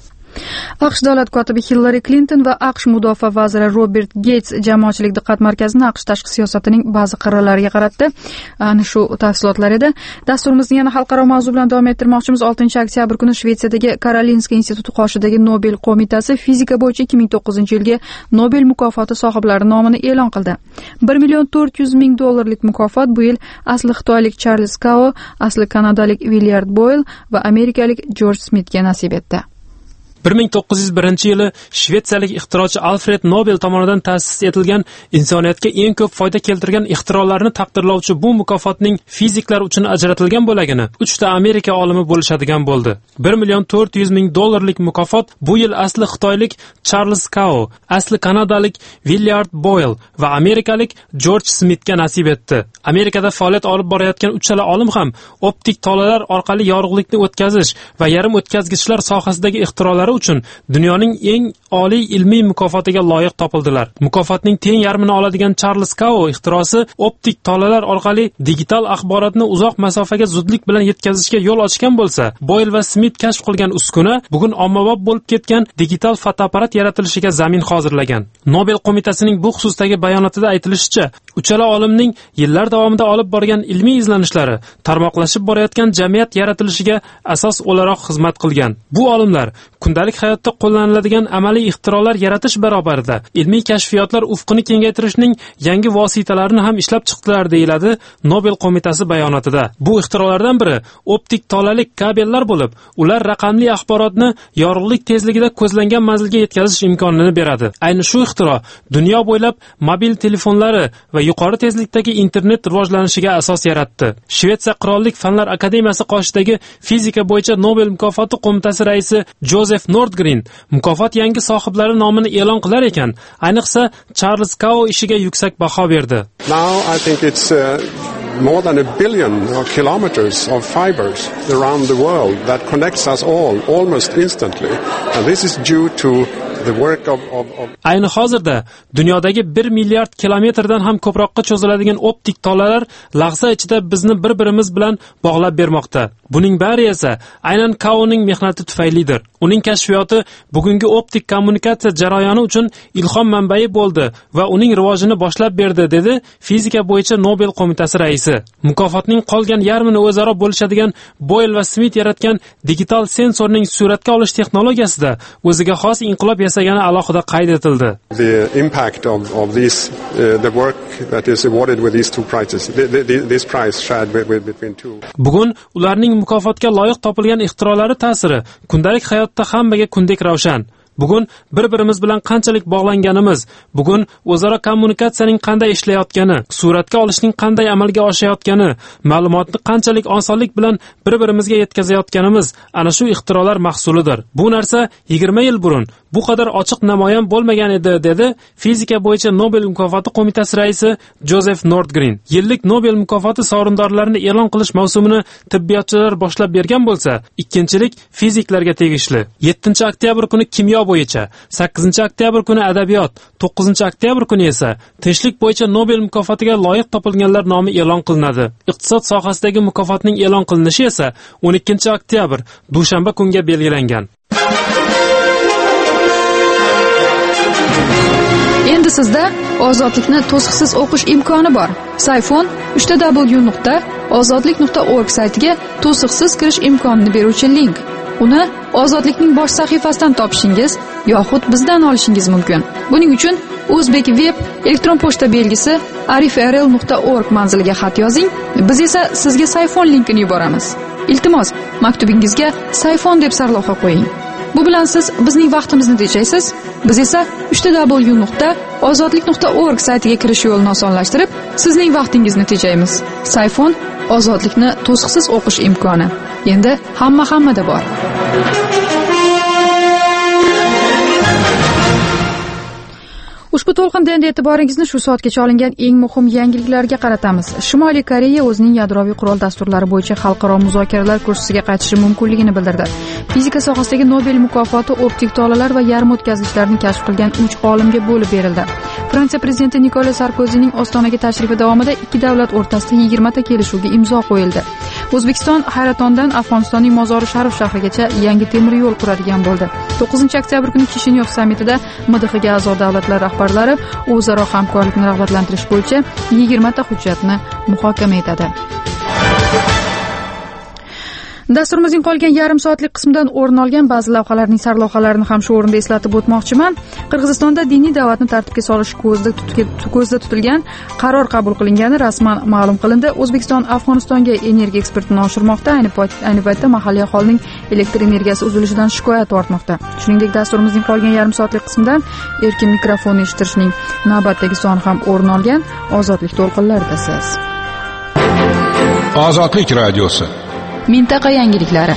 aqsh davlat kotibi Hillary Clinton va aqsh mudofaa vaziri Robert Gates jamoatchilik diqqat markazini aqsh tashqi siyosatining ba'zi qirralariga qaratdi. Ana shu tafsilotlar edi. Dasturimizni yana xalqaro mavzu bilan davom ettirmoqchimiz. oltinchi oktyabr kuni Shvetsiyadagi Karolinska instituti qoshidagi Nobel qo'mitasi fizika bo'yicha ikki ming to'qqizinchi yilgi Nobel mukofoti sohiblari nomini e'lon qildi. bir million to'rt yuz ming dollarlik mukofot bu yil asli xitoylik Charles Kao, asli kanadalik Willard Boyle va amerikalik George Smithga nasib etdi. bir ming to'qqiz yuz birinchi yili shvetsiyalik ixtirochi Alfred Nobel tomonidan ta'sis etilgan insoniyatga eng ko'p foyda keltirgan ixtirolarni taqdirlovchi bu mukofotning fiziklar uchun ajratilgan bo'lagini uchta Amerika olimi bo'lishadigan bo'ldi. bir million to'rt yuz ming dollarlik mukofot bu yil asli xitoylik Charles Kao, asli kanadalik Willard Boyle va amerikalik George Smithga nasib etdi. Amerikada faoliyat olib borayotgan uchala olim ham optik tolalar orqali yorug'likni o'tkazish va yarim o'tkazgichlar sohasidagi ixtirolari uchun dunyoning eng oliy ilmiy mukofotiga loyiq topildilar. Mukofotning teng yarmini oladigan Charles Kao ixtirosi optik tolalar orqali digital axborotni uzoq masofaga zudlik bilan yetkazishga yo'l ochgan bo'lsa, Boyle va Smith kashf qilgan uskuna bugun ommabop bo'lib ketgan digital fotoapparat yaratilishiga zamin hozirlagan. Nobel qo'mitasining bu xususdagi bayonotida aytilishicha, uchala olimning yillar davomida olib borgan ilmiy izlanishlari tarmoqlashib borayotgan jamiyat yaratilishiga asos o'laroq xizmat qilgan. Bu olimlar kundalik hayotda qo'llaniladigan amaliy ixtirolar yaratish barobarida ilmiy kashfiyotlar ufqini kengaytirishning yangi vositalarini ham ishlab chiqdilar, deyiladi Nobel qo'mitasi bayonotida. Bu ixtirolardan biri optik tolalik kabellar bo'lib, ular raqamli axborotni yorug'lik tezligida ko'zlangan manzilga yetkazish imkonini beradi. Ayni shu ixtiro dunyo bo'ylab mobil telefonlari va yuqori tezlikdagi internet rivojlanishiga asos yaratdi. Shvetsiya Qirollik fanlar akademiyasi qoshidagi fizika bo'yicha Nobel mukofoti qo'mitasi raisi Joseph Nordgren mukofot yangi sohiblari nomini e'lon qilar ekan, ayniqsa Charles Kao ishiga yuksak baho berdi. Now I think it's uh, more than a billion kilometers of fibers around the world that connects us all almost instantly, and this is due to the work of, of, of... Ayni hozirda dunyodagi bir milliard kilometrdan ham ko'proqqa cho'ziladigan optik tolalar lahza ichida bizni bir-birimiz bilan bog'lab bermoqda. Buning bari esa aynan Kaoning mehnati tufaylidir. Uning kashfiyoti bugungi optik kommunikatsiya jarayoni uchun ilhom manbai bo'ldi va uning rivojini boshlab berdi, dedi fizika bo'yicha Nobel qo'mitasi raisi. Mukofotning qolgan yarmini o'zaro bo'lishadigan Boyle va Smith yaratgan digital sensorning suratga olish texnologiyasida o'ziga xos inqilob yasagani alohida qayd etildi. The impact of, of these, uh, the work that is awarded with these two prizes, the, the, this prize shared with, with, between two. Bugun ularning mukofotga loyiq topilgan ixtirolari ta'siri kundalik hayotda hammaga kundek ravshan. Bugun bir-birimiz bilan qanchalik bog'langanimiz, bugun o'zaro kommunikatsiyaning qanday ishlayotgani, suratga olishning qanday amalga oshayotgani, ma'lumotni qanchalik osonlik bilan bir-birimizga yetkazayotganimiz ana shu ixtirolar mahsulidir. Bu narsa yigirma yil burun bu qadar ochiq namoyon bo'lmagan edi, dedi fizika bo'yicha Nobel mukofoti qo'mitasi raisi Joseph Nordgren. Yillik Nobel mukofoti sovrindorlarini e'lon qilish mavsumini tibbiyotchilar boshlab bergan bo'lsa, ikkinchilik fiziklarga tegishli. yettinchi oktyabr kuni kimyo bo'yicha, sakkizinchi oktyabr kuni adabiyot, to'qqizinchi oktyabr kuni esa tinchlik bo'yicha Nobel mukofotiga loyiq topilganlar nomi e'lon qilinadi. Iqtisod sohasidagi mukofotning e'lon qilinishi esa o'n ikkinchi oktyabr dushanba kunga belgilangan. Endi sizda ozodlikni to'siqsiz o'qish imkoni bor. Sayfon uch w nuqta ozodlik nuqta org saytiga to'siqsiz kirish imkonini beruvchi link. Uni Ozodlikning bosh sahifasidan topishingiz yoxud bizdan olishingiz mumkin. Buning uchun O'zbek web elektron pochta belgisi arif r l nuqta org manziliga xat yozing. Biz esa sizga Sayfon linkini yuboramiz. Iltimos, maktubingizga Sayfon deb sarlavha qo'ying. Bu bilan siz bizning vaqtimizni tejaysiz. Biz esa uch w nuqta ozodlik nuqta org saytiga kirish yo'lini osonlashtirib, sizning vaqtingizni tejaymiz. Sayfon ozodlikni to'siqsiz o'qish imkoni. Endi hamma hammada bor. Ushbu to'lqinda endi e'tiboringizni shu soatgacha olingan eng muhim yangiliklarga qaratamiz. Shimoliy Koreya o'zining yadroviy qurol dasturlari bo'yicha xalqaro muzokaralar kursiga qaytishi mumkinligini bildirdi. Fizika sohasidagi Nobel mukofoti optik tolalar va yarim o'tkazgichlarni kashf qilgan uch olimga bo'lib berildi. Fransiya prezidenti Nikolas Sarkozining Ostonaga tashrifi davomida ikki davlat o'rtasida yigirma ta kelishuvga imzo qo'yildi. O'zbekiston Hayratondan Afg'onistonning Mozori Sharif shahrigacha yangi temir yo'l quradigan bo'ldi. to'qqizinchi oktyabr kuni Kishinyov sammitida M D Xga a'zo davlatlar rahbarlari o'zaro hamkorlikni rag'batlantirish bo'yicha yigirma ta hujjatni muhokama etadi. Dasturimizning qolgan yarim soatlik qismidan o'rin olgan ba'zi lavhalarning sarlavhalarini ham shu o'rinda eslatib o'tmoqchiman. Qirg'izistonda diniy da'vatni tartibga solish ko'zda ko'zda tutilgan qaror qabul qilingani rasman ma'lum qilindi. O'zbekiston Afg'onistonga energiya eksportini oshirmoqda. Ayni ayni paytda mahalliy aholining elektr energiyasi uzilishidan shikoyat ortmoqda. Shuningdek, dasturimizning qolgan yarim soatlik qismidan erkin mikrofonni eshittirishning navbatdagi soni ham o'rin olgan. Ozodlik to'lqinlarida siz. Ozodlik radiosi. Mintaqa yangiliklari.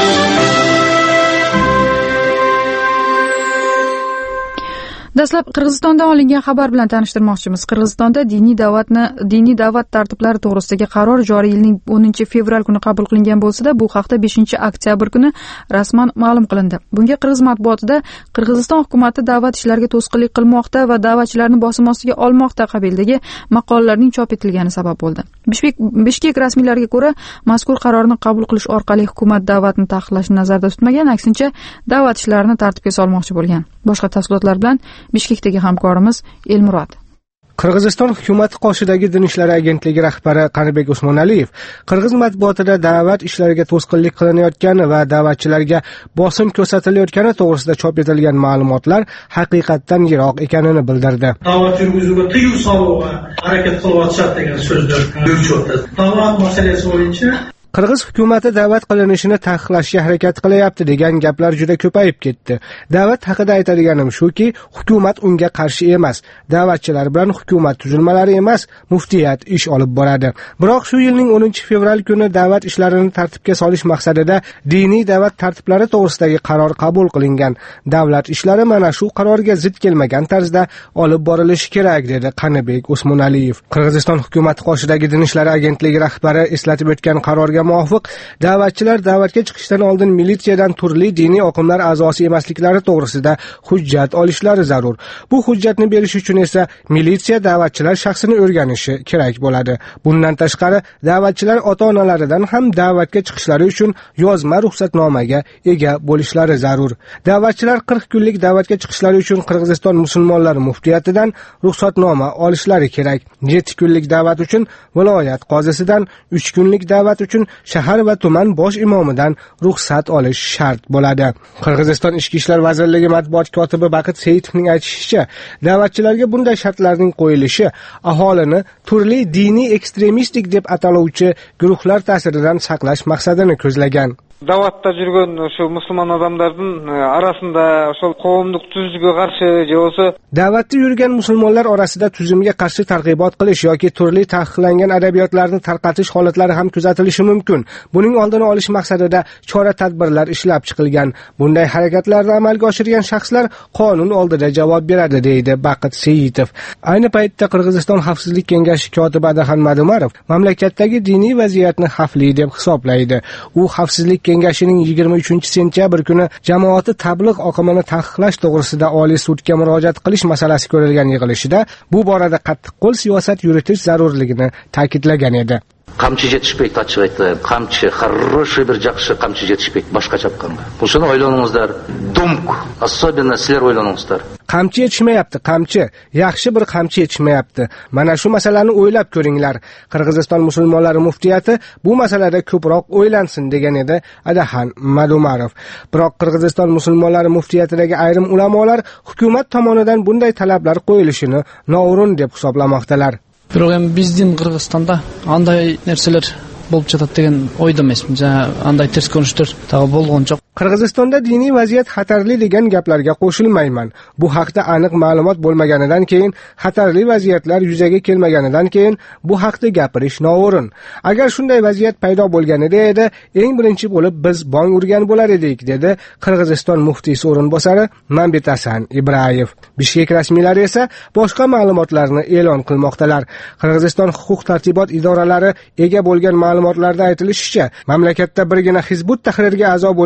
Dastlab Qirg'izistondan olingan xabar bilan tanishtirmoqchimiz. Qirg'izistonda diniy da'vatni diniy da'vat tartiblari to'g'risidagi qaror joriy yilning o'ninchi fevral kuni qabul qilingan bo'lsa-da, bu haqda beshinchi oktyabr kuni rasman ma'lum qilindi. Bunga Qirg'iz matbuotida Qirg'iziston hukumati da'vat ishlariga to'sqinlik qilmoqda va da'vatchilarni bosim ostiga olmoqda qabildagi maqolalarning chop etilgani sabab bo'ldi. Bishkek Bishkek rasmiylariga ko'ra, mazkur qarorni qabul qilish orqali hukumat da'vatni taqiqlashni nazarda tutmagan, aksincha da'vat ishlarini tartibga solmoqchi bo'lgan. Boshqa tafsilotlar bilan Bishkekdagi hamkorimiz Elmurod. Qirg'iziston hukumati qoshidagi Din ishlari agentligi rahbari Qanibek Usmonaliyev Qirg'iz matbuotida da'vat ishlariga to'sqinlik qilinayotgani va da'vatchilarga bosim ko'rsatilayotgani to'g'risida chop etilgan ma'lumotlar haqiqatdan yiroq ekanini bildirdi. Da'vat yurgizuvga tiyuv solig'i harakat qilyapti degan so'zlar yurityapti. Da'vat masalasi bo'yicha Qirg'iz hukumati da'vat qilinishini taqiqlashga harakat qilyapti degan gaplar juda ko'payib ketdi. Da'vat haqida aytadiganim shuki, hukumat unga qarshi emas, da'vatchilar bilan hukumat tuzilmalari emas, muftiyat ish olib boradi. Biroq shu yilning o'ninchi fevral kuni da'vat ishlarini tartibga solish maqsadida diniy da'vat tartiblari to'g'risidagi qaror qabul qilingan. Davlat ishlari mana shu qarorga zid kelmagan tarzda olib borilishi kerak, dedi Qanibek Usmonaliyev. Qirg'iziston hukumati qoshidagi Din ishlari agentligi rahbari eslatib o'tgan qarorga muvofiq da'vatchilar da'vatga chiqishdan oldin militsiyadan turli diniy oqimlar a'zosi emasliklari to'g'risida hujjat olishlari zarur. Bu hujjatni berish uchun esa militsiya da'vatchilar shaxsini o'rganishi kerak bo'ladi. Bundan tashqari da'vatchilar ota-onalaridan ham da'vatga chiqishlari uchun yozma ruxsatnomaga ega bo'lishlari zarur. Da'vatchilar qirq kunlik da'vatga chiqishlari uchun Qirg'iziston musulmonlari muftiyatidan ruxsatnoma olishlari kerak. yetti kunlik da'vat uchun viloyat qozisidan, uch kunlik da'vat uchun shahar va tuman bosh imomidan ruxsat olish shart bo'ladi. Qirg'iziston Ichki ishlar vazirligi matbuot kotibi Baqit Seyitovning aytishicha, da'vatchilarga bunday shartlarning qo'yilishi aholini turli diniy ekstremistik deb ataluvchi guruhlar ta'siridan saqlash maqsadini ko'zlagan. Da'vatda yurgan o'sha musulmon odamlarning orasida o'sha qavmlik tuzumga qarshi bo'lsa, da'vatda yurgan musulmonlar orasida tuzumga qarshi targ'ibot qilish yoki turli taqiqlangan adabiyotlarni tarqatish holatlari ham kuzatilishi mumkin. Buning oldini olish maqsadida chora-tadbirlar ishlab chiqilgan. Bunday harakatlarni amalga oshirgan shaxslar qonun oldida javob beradi, deydi Baqit Seyitov. Ayni paytda Qirg'iziston Xavfsizlik kengashi kotibi Adaxon Madumarov mamlakatdagi diniy vaziyatni xavfli deb hisoblaydi. U xavfsizlik kengashining yigirma uchinchi sentyabr kuni jamoati tabliğ oqimini taqiqlash to'g'risida Oliy sudga murojaat qilish masalasi ko'rilgan yig'ilishida bu borada qattiq qo'l siyosat yuritish zarurligini ta'kidlagan edi. Qamchi yetishpeydi, açık aytayın. Qamchi, хороший bir жақсы qamchi yetishpeydi boshqa chapqanga. Buni o'ylaningizlar. Dumk, особенно sizlar o'ylaningizlar. Qamchi yetishmayapti, qamchi. Yaxshi bir qamchi yetishmayapti. Mana shu masalani o'ylab ko'ringlar. Qirg'iziston musulmonlari muftiyati bu masalada ko'proq o'ylansin, degan edi Adaxon Madumarov. Biroq Qirg'iziston musulmonlari muftiyatidagi ayrim ulamolar hukumat tomonidan bunday talablar qo'yilishini noo'rin deb hisoblamoqdalar. Biroq ham bizning Qirg'izistonda anday narsalar bo'lib жатат degan o'yda emasman. Anday ters ko'rinishlar tag'i bo'lgan yo'q. Qirg'izistonda diniy vaziyat xatarli degan gaplarga qo'shilmayman. Bu haqda aniq ma'lumot bo'lmaganidan keyin, xatarli vaziyatlar yuzaga kelmaganidan keyin bu haqda gapirish noo'rin. Agar shunday vaziyat paydo bo'lganida edi, eng birinchi bo'lib biz bong urgan bo'lar edik, dedi Qirg'iziston muftiysi o'rinbosari Mambet Hasan Ibrayev. Bishkek rasmiylari esa boshqa ma'lumotlarni e'lon qilmoqdalar. Qirg'iziston huquq tartibot idoralari ega bo'lgan ma'lumotlarda aytilishicha, mamlakatda birgina Hizbut Tahrirga a'zo bo'lgan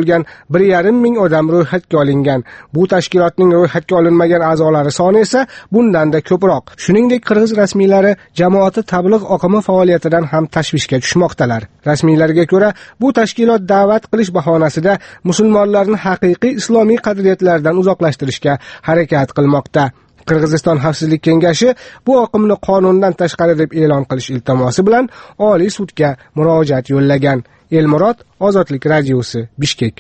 bir yarim ming odam ro'yxatga olingan. Bu tashkilotning ro'yxatga olinmagan a'zolari soni esa bundan-da ko'proq. Shuningdek, qirg'iz rasmiylari jamoati tabligh oqimi faoliyatidan ham tashvishga tushmoqdalar. Rasmiylarga ko'ra, bu tashkilot da'vat qilish bahonasida musulmonlarni haqiqiy islomiy qadriyatlardan uzoqlashtirishga harakat qilmoqda. Qirg'iziston Xavfsizlik kengashi bu oqimni qonundan tashqari deb e'lon qilish iltimosi bilan Oliy sudga murojaat yo'llagan. Elmurod, Ozodlik radiosi, Bishkek.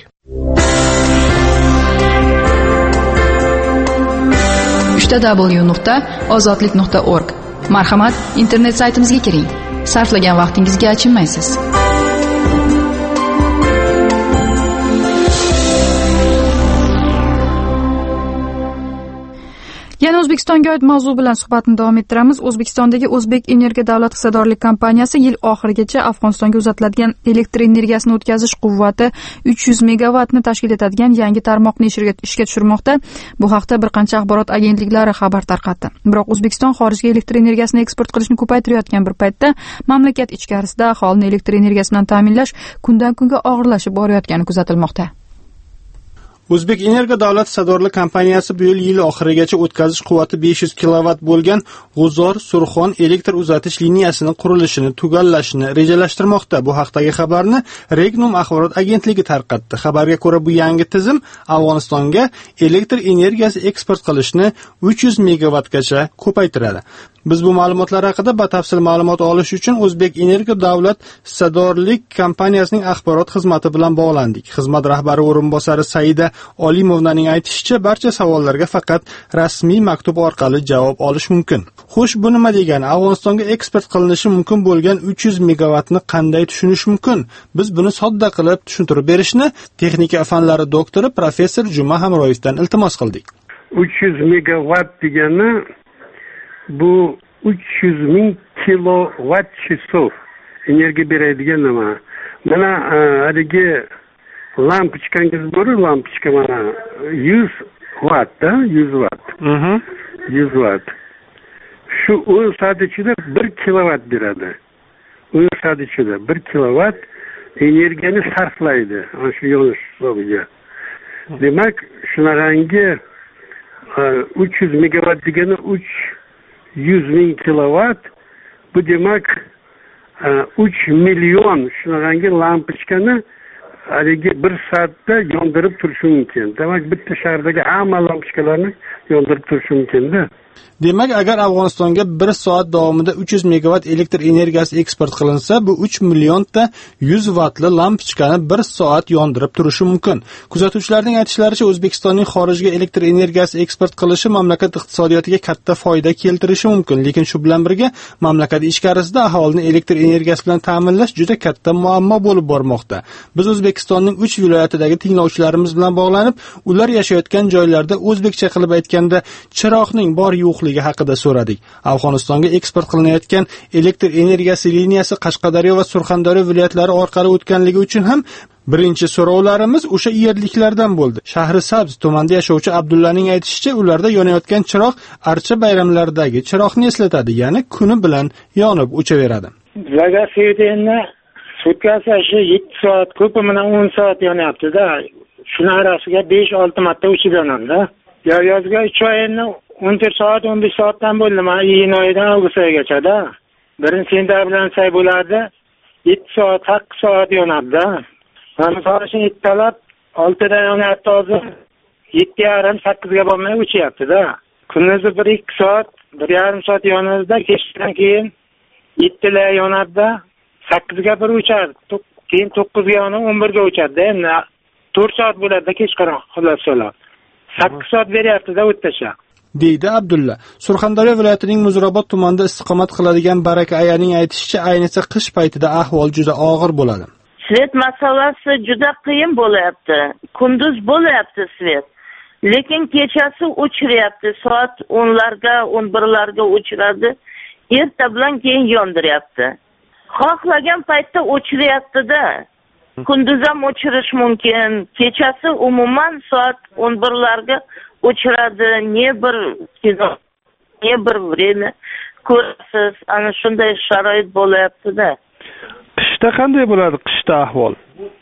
uch ta w nuqta ozodlik nuqta org. Marhamat, internet saytimizga kiring. Sarflagan vaqtingizga achinmaysiz. Yana O'zbekistonga oid mavzu bilan suhbatni davom ettiramiz. O'zbekistondagi O'zbek Energiya davlat hissadorlik kompaniyasi yil oxirigacha Afg'onistonga uzatiladigan elektr energiyasini o'tkazish quvvati uch yuz megavatni tashkil etadigan yangi tarmoqni ishga tushirmoqda. Bu haqda bir qancha axborot agentliklari xabar tarqatdi. Biroq O'zbekiston xorijga elektr energiyasini eksport qilishni ko'paytirayotgan bir paytda mamlakat ichkarisida aholini elektr energiyasi bilan ta'minlash kundan kunga og'irlashib borayotgani kuzatilmoqda. O'zbek Energiya davlat hissadorlik kompaniyasi bu yil yil oxirigacha o'tkazish quvvati besh yuz kilovatt bo'lgan G'uzor Surxon elektr uzatish liniyasini qurilishini tugallashni rejalashtirmoqda. Bu haqdagi xabarni Regnum axborot agentligi tarqatdi. Xabarga ko'ra, bu yangi tizim Afg'onistonga elektr energiyasi eksport qilishni uch yuz megavatgacha ko'paytiradi. Biz bu ma'lumotlar haqida batafsil ma'lumot olish uchun O'zbek Energiya davlat hissadorlik kompaniyasining axborot xizmati bilan bog'landik. Xizmat rahbari o'rinbosari Saida Olimovnaning aytishicha, barcha savollarga faqat rasmiy maktub orqali javob olish mumkin. Xo'sh, bu nima degani? Afg'onistonga eksport qilinishi mumkin bo'lgan uch yuz megavatni qanday tushunish mumkin? Biz buni sodda qilib tushuntirib berishni texnika fanlari doktori professor Juma Hamroyevdan iltimos qildik. uch yuz megavat degani bu uch yuz ming kilovatt часов energiya beradigan nima. Mana haligi lampochkangiz bor, lampochka mana yuz vatt da, yuz vatt. Mhm. yuz vatt. Shu o'n soat ichida bir kilovatt beradi. o'n soat ichida bir kilovatt energiyani sarflaydi. Ana shu yonish hisobiga. Demak, shunaqangi uch yuz megavat degani uch yuz ming kilovatt, bu demak uch million shunaqangi lampochkani haligi bir soatda yondirib turishi mumkin. Demak, bitta shahardagi hamma lampochkalarni yondirib turishi mumkin-da. Demak, agar Afg'onistonga bir soat davomida uch yuz megavat elektr energiyasi eksport qilinsa, bu uch millionta yuz vattli lampochkani bir soat yondirib turishi mumkin. Kuzatuvchilarning aytishlaricha, O'zbekistonning xorijga elektr energiyasi eksport qilishi mamlakat iqtisodiyotiga katta foyda keltirishi mumkin, lekin shu bilan birga mamlakat ichkarisida aholini elektr energiyasi bilan ta'minlash juda katta muammo bo'lib bormoqda. Biz O'zbekistonning uch viloyatidagi tinglovchilarimiz bilan bog'lanib, ular yashayotgan joylarda o'zbekcha qilib aytganda chiroqning bor yo'qligi haqida so'radik. Afg'onistonga eksport qilinayotgan elektr energiyasi liniyasi Qashqadaryo va Surxondaryo viloyatlari orqali o'tganligi uchun ham birinchi so'rovlarimiz o'sha yerliklardan bo'ldi. Shahrisabz tumanida yashovchi Abdullaning aytishicha, ularda yonayotgan chiroq archa bayramlaridagi chiroqni eslatadi, ya'ni kuni bilan yonib o'chaveradi. Zagasiyni sutkasi shu yetti soat, ko'pi bilan o'n soat yonyapti-da. Shuni arasiga besh olti marta o'chib yonadi. Ya yozga uch oyni o'n to'rt soat, o'n besh soatdan bo'ldim. Iyun oyidan avgust oyigacha-da. birinchi sentabr bilan say bo'lardi. yetti soat, sakkiz soat yonadi-da. Mana so'rashni ertalab oltida yonyapti hozir. yetti yarim, sakkizga bormay o'chyapti-da. Kunduzi bir ikki soat, bir yarim soat yonadi-da, kechdan keyin yettida yonadi-da, sakkizga bir o'chadi. Keyin to'qqizga yonib o'n birga o'chadi-da. Endi to'rt soat bo'ladi-da kechqurun, xulos so'lab. sakkiz soat beryapti-da o'ttasha. deydi Abdulla. Surxondaryo viloyatining Muzrabot tumanida istiqomat qiladigan Baraka ayaning aytishicha, ayniqsa qish paytida ahvol juda og'ir bo'ladi. Svet masalasi juda qiyin bo'lyapti. Kunduz bo'lyapti svet. Lekin kechasi o'chiryapti. Soat o'nlarga, o'n birlarga o'chiradi. Erta bilan keyin yondiryapti. Xohlagan paytda o'chiryapti-da. Kunduz ham o'chirish mumkin. Kechasi umuman soat o'n birlarga o'chiradi. Ne bir kino, ne bir время ko'rasiz. Ana shunday sharoit bo'lyapti-da. Qishda qanday bo'ladi qishda ahvol?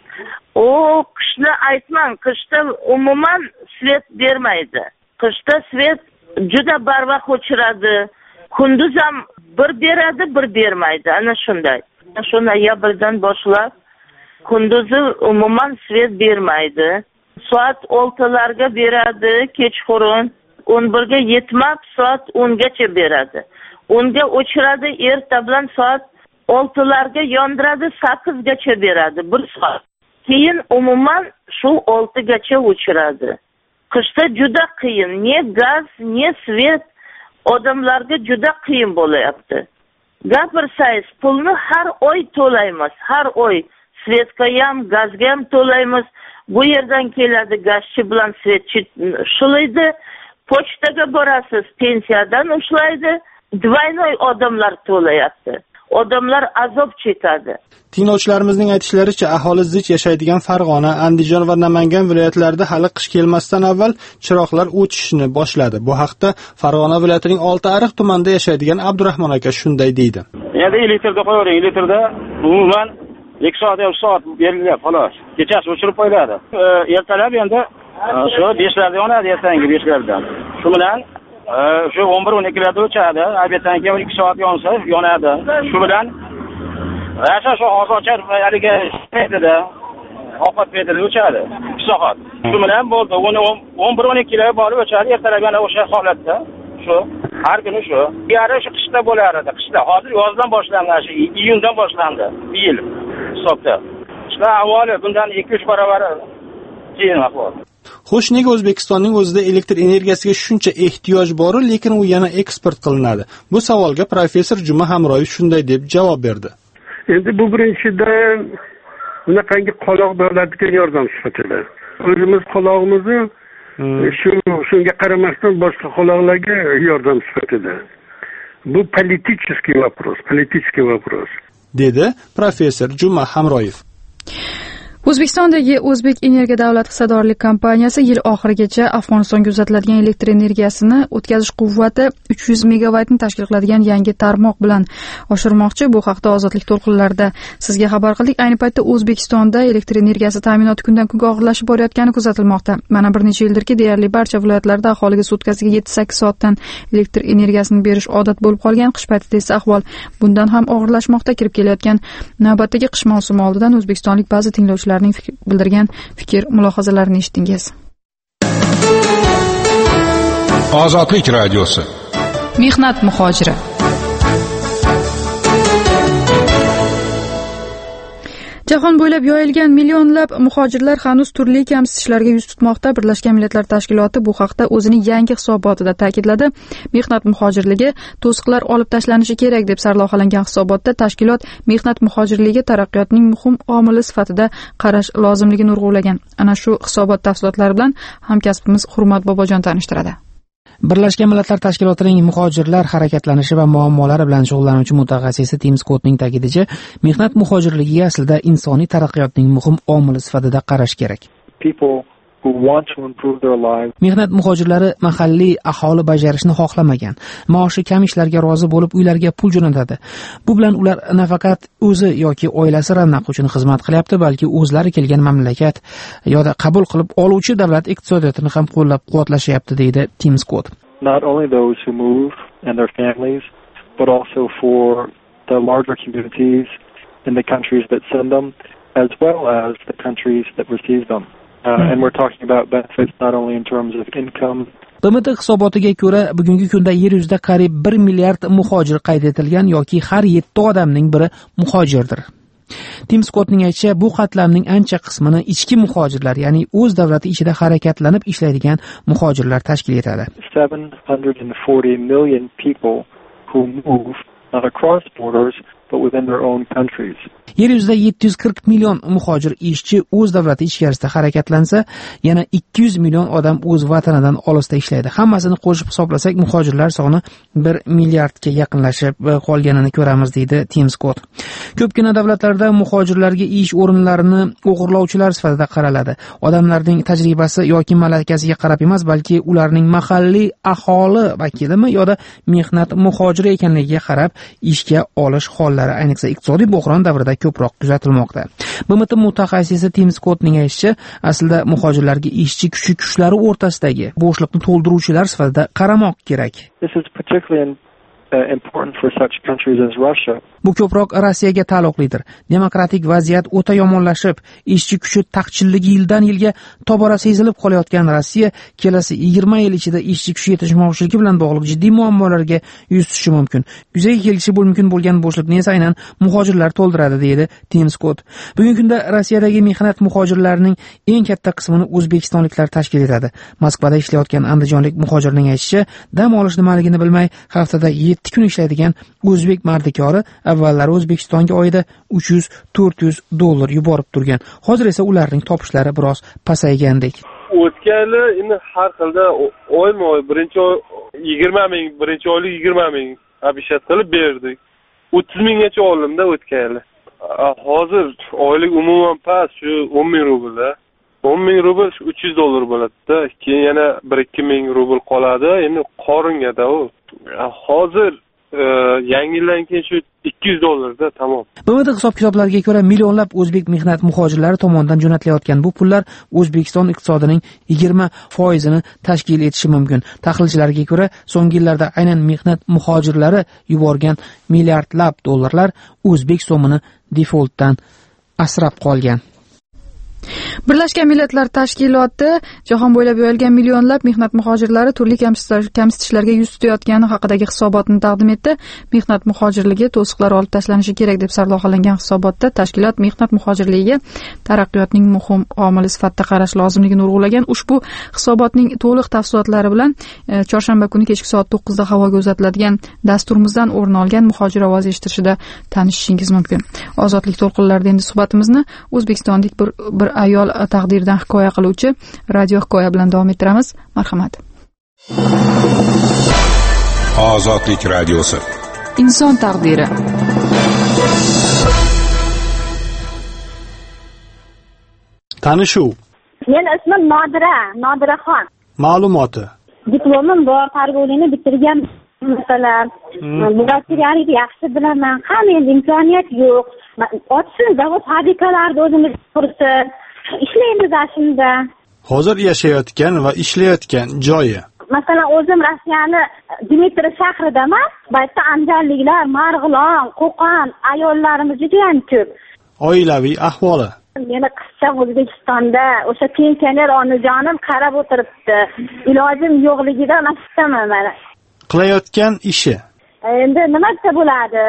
u qishni aytmang, qishda umuman svet bermaydi. Qishda svet juda barvaqt o'chiradi. Kunduz ham bir beradi, bir bermaydi. Ana shunday. Shu noyabrdan boshlab kunduzi umuman svet bermaydi. Soat oltilarga beradi, kechqurun. o'n birga yetmab soat o'ngacha beradi. o'nga o'chiradi, erta bilan soat oltilarga yondiradi, sakkizgacha beradi, bir soat. Keyin umuman shu oltigacha o'chiradi. Qishda juda qiyin, ne gaz, ne svet odamlarga juda qiyin bo'layapti. Gapirsangiz, pulni har oy to'laymiz, har oy svetga ham, gazga ham to'laymiz. Bu yerdan keladi gazchi bilan svetchi ushlaydi. Pochtaga borasiz, pensiyadan ushlaydi. Dvaynoy odamlar to'layapti. Odamlar azob chekadi. Tinglovchilarimizning aytishlaricha, aholi zich yashaydigan Farg'ona, Andijon va Namangan viloyatlarida hali qish kelmasdan avval chiroqlar o'chishni boshladi. Bu haqda Farg'ona viloyatining Oltiariq tumanida yashaydigan Abdurahmon aka shunday deydi. Endi elektrda qo'yavering, elektrda umuman ikki soat yoki uch soat beriladi, xolos. Kechasi o'chirib qo'yiladi. Ertalab endi shu beshlarda yonadi, ertangi beshlardan. Shu bilan shu o'n bir o'n ikkilarda o'chadi. Albatta ikki soat yonsa yonadi. Shu bilan Asha shu ozochar haligi paytida ovqat paytida o'chadi. ikki soat. Shu bilan bo'ldi. o'n bir o'n ikkilarga borib o'chadi. Ertalab yana o'sha holatda shu har kuni shu. Yari shu qishda bo'lar edi. Qishda hozir yozdan boshlandi, shu iyundan boshlandi. Bir yil hisobda. Qishda avvali bundan ikki uch barobar keyin ahvol. Xo'sh, nega O'zbekistonning o'zida elektr energiyasiga shuncha ehtiyoj bor, lekin u yana eksport qilinadi? Bu savolga professor Juma Hamroyev shunday deb javob berdi. Endi bu birinchidan bunaqangi qoloq davlatga yordam sifatida. O'zimiz qolog'imizni shu shunga qaramasdan boshqa qoloqlarga yordam sifatida. Bu политический вопрос, политический вопрос. Dedi professor Juma Hamroyev. O'zbekistondagi O'zbek Energiya davlat hissadorlik kompaniyasi yil oxirigacha Afg'onistonga uzatiladigan elektr energiyasini o'tkazish quvvati uch yuz megavatni tashkil qiladigan yangi tarmoq bilan oshirmoqchi. Bu haqda Ozodlik to'lqinlarida sizga xabar qildik. Ayni paytda O'zbekistonda elektr energiyasi ta'minoti kundan kunga og'irlashib borayotgani kuzatilmoqda. Mana bir necha yildirki deyarli barcha viloyatlarda aholiga sutkasiga yetti sakkiz soatdan elektr energiyasini berish odat bo'lib qolgan. Qish paytida esa ahvol bundan ham og'irlashmoqda. Kirib kelayotgan navbatdagi qish mavsumi oldidan o'zbekistonlik ba'zi tinglovchilar bildirgan fikr mulohazalarini eshitdingiz. Ozodlik radiosi. Mehnat muhojiri. Jahon bo'ylab yoyilgan millionlab muhojirlar hanuz turli kamsitishlarga yuz tutmoqda. Birlashgan Millatlar Tashkiloti bu haqda o'zining yangi hisobotida ta'kidladi. Mehnat muhojirligi to'siqlar olib tashlanishi kerak deb sarlavhalangan hisobotda tashkilot mehnat muhojirligi taraqqiyotning muhim omili sifatida qarash lozimligini urg'ulagan. Ana shu hisobot tafsilotlari bilan hamkasbimiz Hurmat Bobojon tanishtiradi. Birlashgan Millatlar Tashkilotining muhojirlar harakatlanishi va muammolari bilan shug'ullanuvchi mutaxassisi Tim Scottning ta'kidicha, mehnat muhojirligiga aslida insoniy taraqqiyotning muhim omili sifatida qarash kerak. Mehnat muhojirlari mahalliy aholi bajarishni xohlamagan, maoshi kam ishlarga rozi bo'lib uylariga pul jo'natadi. Bu bilan ular nafaqat o'zi yoki oilasi ravnaqi uchun xizmat qilyapti, balki o'zlari kelgan mamlakat yoki qabul qilib oluvchi davlat iqtisodiyotini ham qo'llab-quvvatlashyapti, deydi Tim Scott. Not only those who move and their families, but also for the larger communities in the countries that send them, as well as the countries that receive them. Uh, and we're talking about benefits not only in terms of income. B M T hisobotiga ko'ra, bugungi kunda yer yuzida qariyb bir milliard muhojir qayd etilgan yoki har yetti odamning biri muhojirdir. Tim Scottning aytishicha, bu qatlamning ancha qismini ichki muhojirlar, ya'ni o'z davlati ichida harakatlanib ishlaydigan muhojirlar tashkil etadi. seven hundred forty million people who move not across borders but within their own countries. Yer yuzida yetti yuz qirq million muhojir ishchi o'z davlati ichkarisida harakatlansa, yana ikki yuz million odam o'z vatanidan olisda ishlaydi. Hammasini qo'shib hisoblasak, muhojirlar soni bir milliardga yaqinlashib qolganini ko'ramiz, deydi Tim Scott. Ko'pgina davlatlarda muhojirlarga ish o'rinlarini o'g'irlovchilar sifatida qaraladi. Odamlarning tajribasi yoki malakasiga qarab emas, balki ularning mahalliy aholi vakilimi yoki mehnat muhojiri ekanligiga qarab ishga olish hollari hollari ayniqsa iqtisodiy bo'hron davrida ko'proq kuzatilmoqda. B M T mutaxassisi Tim Scottning aytishicha, aslida muhojirlarga ishchi kuchi kuchlari o'rtasidagi bo'shliqni to'ldiruvchilar sifatida qaramoq kerak. This is particularly Uh, important for such countries as Russia. Bu ko'proq Rossiyaga taalluqlidir. Demokratik vaziyat o'ta yomonlashib, ishchi kuchi taqchilligi yildan yilga tobora sezilib qolayotgan Rossiya kelasi yigirma yil ichida ishchi kuchi yetishmovchiligi bilan bog'liq jiddiy muammolarga yuz tutishi mumkin. Yuzaga kelishi mumkin bo'lgan bo'shliqni esa aynan muhojirlar to'ldiradi, deydi Tim Scott. Bugungi kunda Rossiyadagi mehnat muhojirlarining eng katta qismini o'zbekistonliklar tashkil etadi. Moskvada ishlayotgan andijonlik muhojirning aytishicha, dam olish nimaligini bilmay haftada yetti kun ishlaydigan o'zbek mardikori avvallari O'zbekistonga oyida uch yuz to'rt yuz dollar yuborib turgan. Hozir esa ularning topishlari biroz pasaygandek. O'tganli endi har xilda oyma-oy birinchi oy yigirma ming, birinchi oylik yigirma ming abishat qilib berdik. o'ttiz minggacha oldimda o'tganli. Hozir oylik umuman past, shu o'n ming rublda. o'n ming rubl uch yuz dollar bo'ladi-da. Keyin yana bir ikki ming rubl qoladi. Endi qoringada u. Hozir e, yangidan keyin shu ikki yuz dollarda tamom. B M T hisob-kitoblariga ko'ra millionlab o'zbek mehnat muhojirlari tomonidan jo'natilayotgan bu pullar O'zbekiston iqtisodining yigirma foizini tashkil etishi mumkin. Tahlilchilarga ko'ra, so'nggi yillarda aynan mehnat muhojirlari yuborgan milliardlab dollarlar o'zbek so'mini defoltdan asrab qolgan. Birlashgan Millatlar Tashkiloti jahon bo'ylab yoyilgan millionlab mehnat muhojirlari turli kamsitishlarga yuz tutayotgani haqidagi hisobotni taqdim etdi. Mehnat muhojirligi to'siqlar olib tashlanishi kerak deb sarlavhalangan hisobotda tashkilot mehnat muhojirligiga taraqqiyotning muhim omili sifatida qarash lozimligini urg'ulagan. Ushbu hisobotning to'liq tafsilotlari bilan e, chorshanba kuni kechki soat to'qqizda havoga uzatiladigan dasturimizdan o'rin olgan muhojir ovozi eshittirishida tanishishingiz mumkin. Ozodlik to'lqinlarida endi suhbatimizni o'zbekistonlik bir, bir ayol taqdirdan hikoya qiluvchi radio hikoya bilan davom ettiramiz. Marhamat. Ozodlik radiosi. Inson taqdiri. Tanishuv. Men ismim Nodira, Nodiraxon. Ma'lumoti. Diplomim bor, tarbiyalikni bitirgan. Masalan, buxgalteriyani yaxshi bilaman. Qani endi imkoniyat yo'q. Otsin zavod fabrikalarda o'zimiz qursin. Ishlaymiz shunda. Hozir yashayotgan va ishlayotgan joyi. Masalan, o'zim Rossiyani Dmitri shahridaman. Bu yerda andijonliklar, Marg'ilon, Qo'qon ayollarimiz juda ham ko'p. Oilaviy ahvoli. Meni qizcham O'zbekistonda o'sha pensioner onajonim qarab o'tiribdi. Ilojim yo'qligidan afsusdaman mana. Qilayotgan ishi. Endi nima desa bo'ladi?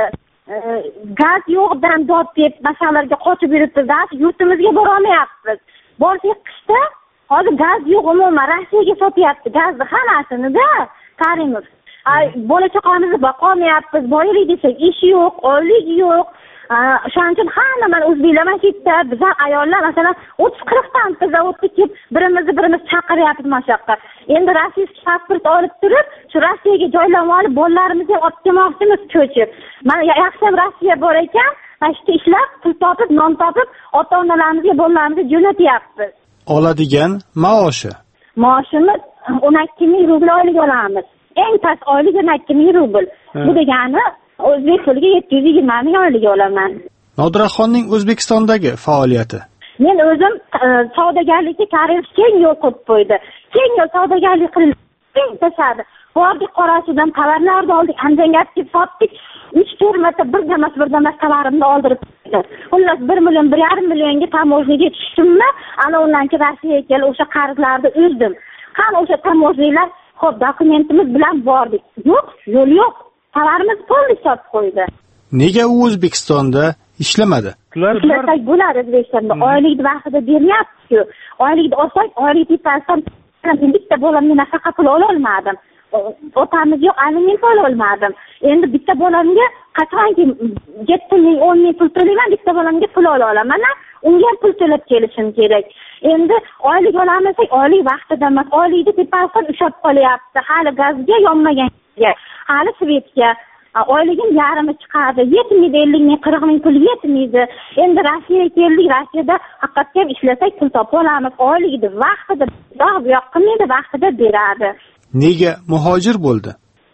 Gaz yo'qdan dod deb masalalarga qochib yuribmiz. Yurtimizga bora olmayapmiz. Borsak qishda hozir gaz yo'q, umuman Rossiyaga sotyapti gazni hammasini-da, Karimov. Ay, bola chaqamizni boqolmayapmiz. Boylik desak ish yo'q, oylik yo'q. O'shaning uchun hamma men o'zbeklar ketdi. Bizlar ayollar masalan o'ttiz qirq ta zavodga kelib birimizni birimiz chaqiryapmiz mashaqqat. Endi rossiyskiy pasport olib turib, shu Rossiyaga joylanib olib, bolalarimizni olib kelmoqchimiz ko'chib. Mana yaxshi ham Rossiya bor ekan, mana shu ishlab, pul topib, non topib, ota-onalarimizga, bolalarimizni jo'natyapmiz. Oladigan maoshi. Maoshimiz o'n ikki ming rubl oylik olamiz. Eng past oylik o'n ikki ming rubl. Bu degani o'zbek puliga yetti yuz yigirma ming oylik olaman. Nodiraxonning O'zbekistondagi faoliyati. Men o'zim savdogarlikka karyer keng yo'l qo'yib qo'ydi. Keng yo'l savdogarlik qilib tashadi. Bordik Qorasudan tovarlarni oldik, Andijonga kelib sotdik. uch to'rt marta birdamas birdamas tovarimni oldirib qo'ydi. Xullas bir million, bir yarim millionga tamojniga tushdimmi? Ana undan keyin Rossiyaga kelib o'sha qarzlarni uzdim. Qani o'sha tamojnilar, xo'p, dokumentimiz bilan bordik. Yo'q, yo'l yo'q. Tovarimiz pulni sotib qo'ydi. Nega u O'zbekistonda ishlamadi? Ishlasak bo'ladi O'zbekistonda. Oylikni vaqtida beryapti-ku. Oylikni olsak, oylik tepasidan bitta bolamga nafaqa pul ola olmadim. Otamiz yo'q, aliment ola olmadim. Endi bitta bolamga qachonki yetti ming, o'n ming pul to'layman, bitta bolamga pul ola olaman. Unga ham pul to'lab kelishim kerak. Endi oylik olamasak, oylik vaqtida emas, oylikni tepasidan ushlab qolyapti. Hali gazga yonmaganiga, hali svetga. Oyligim yarimi chiqadi. yetmaydi, ellik ming, qirq ming pul yetmaydi. Endi Rossiyaga keldik, Rossiyada haqiqatdan ishlasak pul topa olamiz. Oyligini vaqtida, bu yoq qilmaydi, vaqtida beradi. Nega muhojir bo'ldi?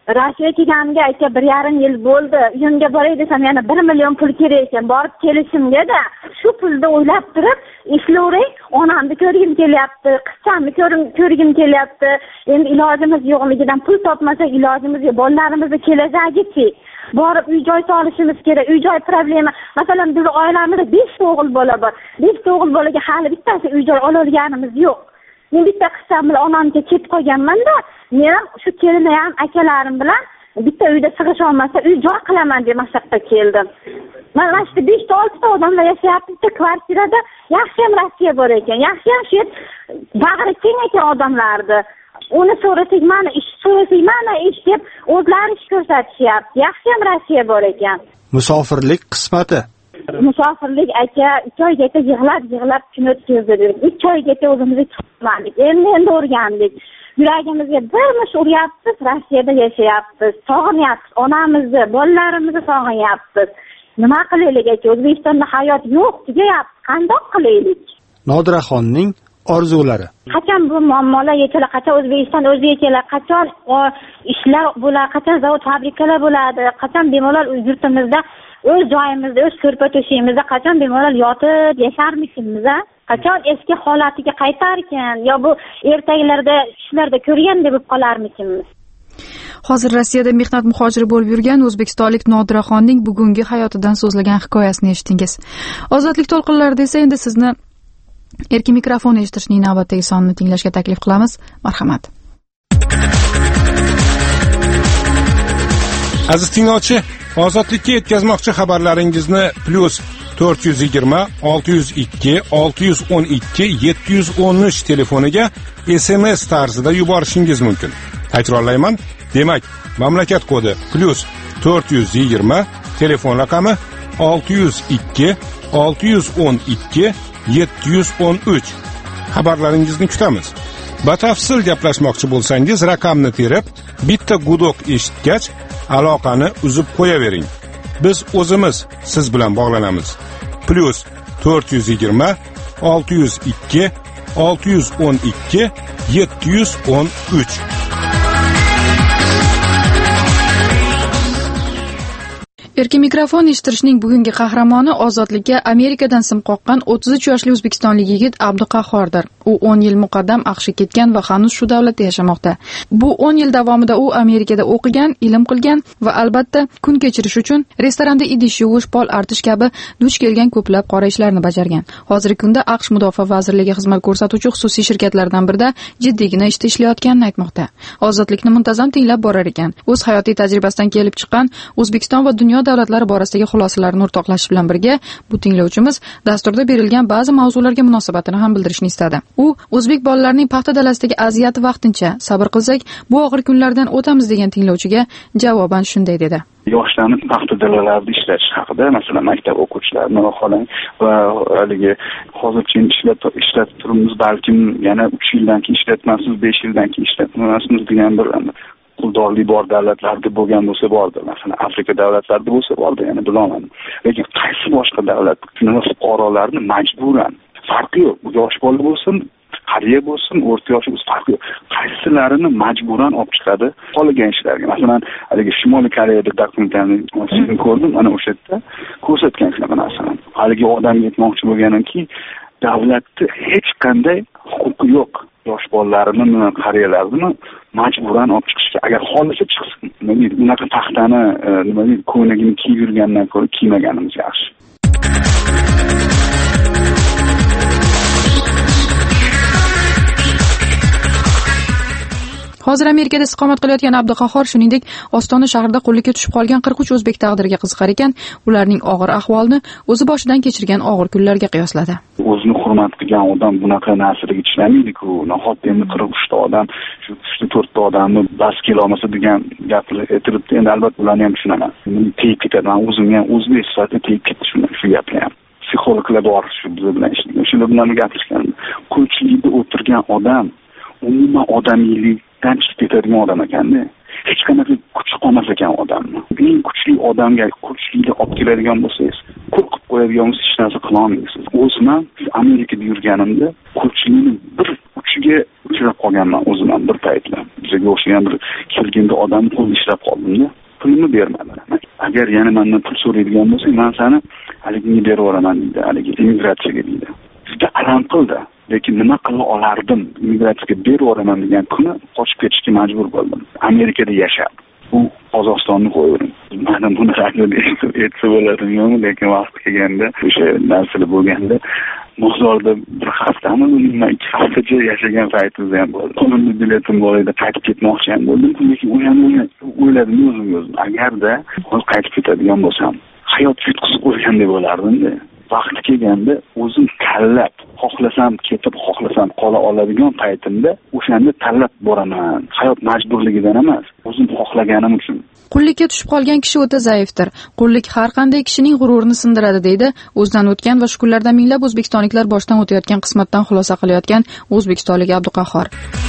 Rossiya kelganiga aka bir yarim yil bo'ldi. Uyimga boray desam yana bir million pul kerak ekan. Borib kelishimga-da shu pulni o'ylab turib, ishlavering, onamni ko'rgim kelyapti, qizchamni ko'rgim kelyapti. Endi ilojimiz yo'qligidan pul topmasak ilojimiz yo'q. Bolalarimizni kelajagichi. Borib uy joy solishimiz kerak. Uy joy problema. Masalan, biz oilamizda besh o'g'il bola bor. besh o'g'il bolaga hali bittasi uy joy ololganimiz yo'q. Men bitta qizcham bilan onamga ketib qolganman-da, men ham shu kelini ham akalarim bilan bitta uyda sig'ish olmasa uy joy qilaman deb maqsadga keldim. Mana shu besh olti ta odamlar yashayapti bitta kvartirada. Yaxshi ham Rossiya bor ekan. Yaxshi ham shu bag'ri keng ekan odamlarni. Uni so'rasak, mana ish so'rasak, mana ish deb o'zlari ish ko'rsatishyapti. Yaxshi ham Rossiya bor ekan. Musofirlik qismati. Musofirlik aka uch oygacha yig'lab yig'lab kun o'tkazdik. uch oygacha o'zimizni tutmadik. Endi endi o'rgandik. Yuragimizga bir mush uryapmiz, Rossiyada yashayapmiz. Sog'inyapmiz, onamizni, bolalarimizni sog'inyapmiz. Nima qilaylik aka? O'zbekistonda hayot yo'q, tugayapti. Qandoq qilaylik? Nodiraxonning orzulari. Qachon bu muammolar yechiladi? Qachon O'zbekiston o'ziga keladi? Qachon ishlar bo'ladi? Qachon zavod, fabrikalar bo'ladi? Qachon bemalol yurtimizda o'z joyimizda, o'z ko'rpa to'shig'imizda qachon bemalol yotib yasharmishimiz? Qachon eski holatiga qaytarkan? Yo bu ertaklarda ishlarda ko'rgandek bo'lib qolarmishimiz? Hozir Rossiyada mehnat muhojiri bo'lib yurgan o'zbekistonlik Nodiraxonning bugungi hayotidan so'zlagan hikoyasini eshitdingiz. Ozodlik to'lqinlarida esa endi sizni erkin mikrofon eshitishning navbatdagi sonini tinglashga taklif qilamiz. Marhamat. Aziz tinglovchi, ozodlikka yetkazmoqchi xabarlaringizni plus to'rt yuz yigirma olti yuz ikki olti yuz o'n ikki yetti yuz o'n uch telefoniga S M S tarzida yuborishingiz mumkin. Takrorlayman, demak, mamlakat kodi plus to'rt yuz yigirma, telefon raqami olti yuz ikki olti yuz o'n ikki yetti yuz o'n uch. Xabarlaringizni kutamiz. Batafsil gaplashmoqchi bo'lsangiz, raqamni terib, bitta gudoq eshitgach, aloqani uzib qo'yavering. Biz o'zimiz siz bilan bog'lanamiz. Plus to'rt yuz yigirma olti yuz ikki olti yuz o'n ikki yetti yuz o'n uch. Erkin mikrofon eshittirishning bugungi qahramoni ozodlikka Amerikadan sim qoqqan o'ttiz uch yoshli o'zbekistonlik yigit Abduqahhordir. U o'n yil muqaddam AQShga ketgan va hanuz shu davlatda yashamoqda. Bu o'n yil davomida u Amerikada o'qigan, ilm qilgan va albatta kun kechirish uchun restoranda idish yuvish, pol artish kabi duch kelgan ko'plab qora ishlarni bajargan. Hozirgi kunda AQSh Mudofaa vazirligi xizmat ko'rsatuvchi xususiy shirkatlaridan birida jiddiygina ishda ishlayotganini aytmoqda. Ozodlikni muntazam tinglab borar ekan. O'z hayotiy tajribasidan kelib chiqqan O'zbekiston va dunyo davlatlari borasidagi xulosalarini o'rtoqlashish bilan birga bu tinglovchimiz dasturda berilgan ba'zi mavzularga munosabatini ham bildirishni istadi. U o'zbek bolalarining paxta dalasidagi aziyati vaqtincha, sabr qilsak, bu og'ir kunlardan o'tamiz degan tinglovchiga javoban shunday dedi. Yoshlarni paxta dalalarida ishlatish haqida, masalan, maktab o'quvchilarini xohlang va haligi hozircha ishlab ishlatib turibmiz, balkim yana uch yildan keyin ishlatmasmiz, besh yildan keyin ishlatmasmiz degan bir puldorlik bor davlatlarda bo'lgan bo'lsa bordir. Masalan, Afrika davlatlarida bo'lsa bordir, yana bilolmadim. Lekin qaysi boshqa davlat fuqarolarini majburan, farqi yo'q, yosh bola bo'lsin, qariya bo'lsin, o'rta yosh bo'lsin, farqi yo'q. Qaysilarini majburan olib chiqadi qolgan ishlarga. Masalan, haligi Shimoliy Koreyada dokumentarni ko'rdim, ana o'sha yerda ko'rsatgan shunaqa narsani. Haligi odamga aytmoqchi bo'lganimki, davlatda hech qanday huquqi yo'q. Yosh bolalarini, qariyalarni majburan olib chiqishga, agar xohlasa chiqsin. Nima deydi, unaqa taxtani, nima deydi, ko'ylagini kiyib yurgandan ko'ra kiymaganimiz yaxshi. Hozir Amerikada istiqomat qilayotgan Abduqahhor shuningdek Ostona shahrida qullikka tushib qolgan qirq uch o'zbek taqdiriga qiziqar ekan, ularning og'ir ahvolini o'zi boshidan kechirgan og'ir kunlarga qiyosladi. O'zini hurmat qilgan odam bunaqa narsaga ishlamaydi-ku. Nahot endi qirq uchta odam, shu uchta to'rtta odamni bas kelolmasa degan gapni aytiribdi. Endi albatta ularni ham tushunaman. Tegib ketadi. Men o'zimga ham o'zbek sifatida tegib ketdi shu gapga ham. Psixologlar bor shu biz bilan ishlagan. Shular bilan gapirishgan. Ko'chlikda o'tirgan odam umuman odamiylikdan chiqib ketadigan odam ekanda. Hech qanaqa kuch qolmas ekan odamni. Eng kuchli odamga kuchlikni olib keladigan bo'lsangiz, qo'rqib qo'yadigan bo'lsangiz, hech narsa qila olmaysiz. O'zim ham Amerikada yurganimda kuchlikni bir uchiga uchrab qolganman o'zim ham bir paytlar. bizaga o'xshagan bir kelganda odam qo'lida ishlab qoldimda. Pulni bermadilar. Agar yana mendan pul so'raydigan bo'lsa, men seni haligini berib yuboraman deydi, haligi immigratsiyaga deydi. Juda alam qildi. Lekin nima qila olardim? Immigratsiyaga berib yuboraman degan kuni qochib ketishga majbur bo'ldim. Amerikada yashab. Bu Qozog'istonni qo'ydim. Mana buni raqib etsa bo'ladimi, lekin vaqti kelganda o'sha narsalar bo'lganda Mozorda bir haftami, nima ikki haftacha yashagan paytimda ham bo'ldi. Qo'limda biletim bor edi, qaytib ketmoqchi ham bo'ldim, lekin u ham o'yladim o'zimga o'zim. Agarda hozir qaytib ketadigan bo'lsam, hayot yutqizib qo'ygandek bo'lardim-da. Vaqti kelganda o'zim tanlab, xohlasam ketib, xohlasam qola oladigan paytimda o'shanda tanlab boraman. Hayot majburligidan emas, o'zim xohlaganim uchun. Qullikka tushib qolgan kishi o'ta zaifdir. Qullik har qanday kishining g'ururini sindiradi, deydi o'zidan o'tgan va shu kunlarda minglab o'zbekistonliklar boshdan o'tayotgan qismatdan xulosa qilayotgan o'zbekistonlik Abduqahhor.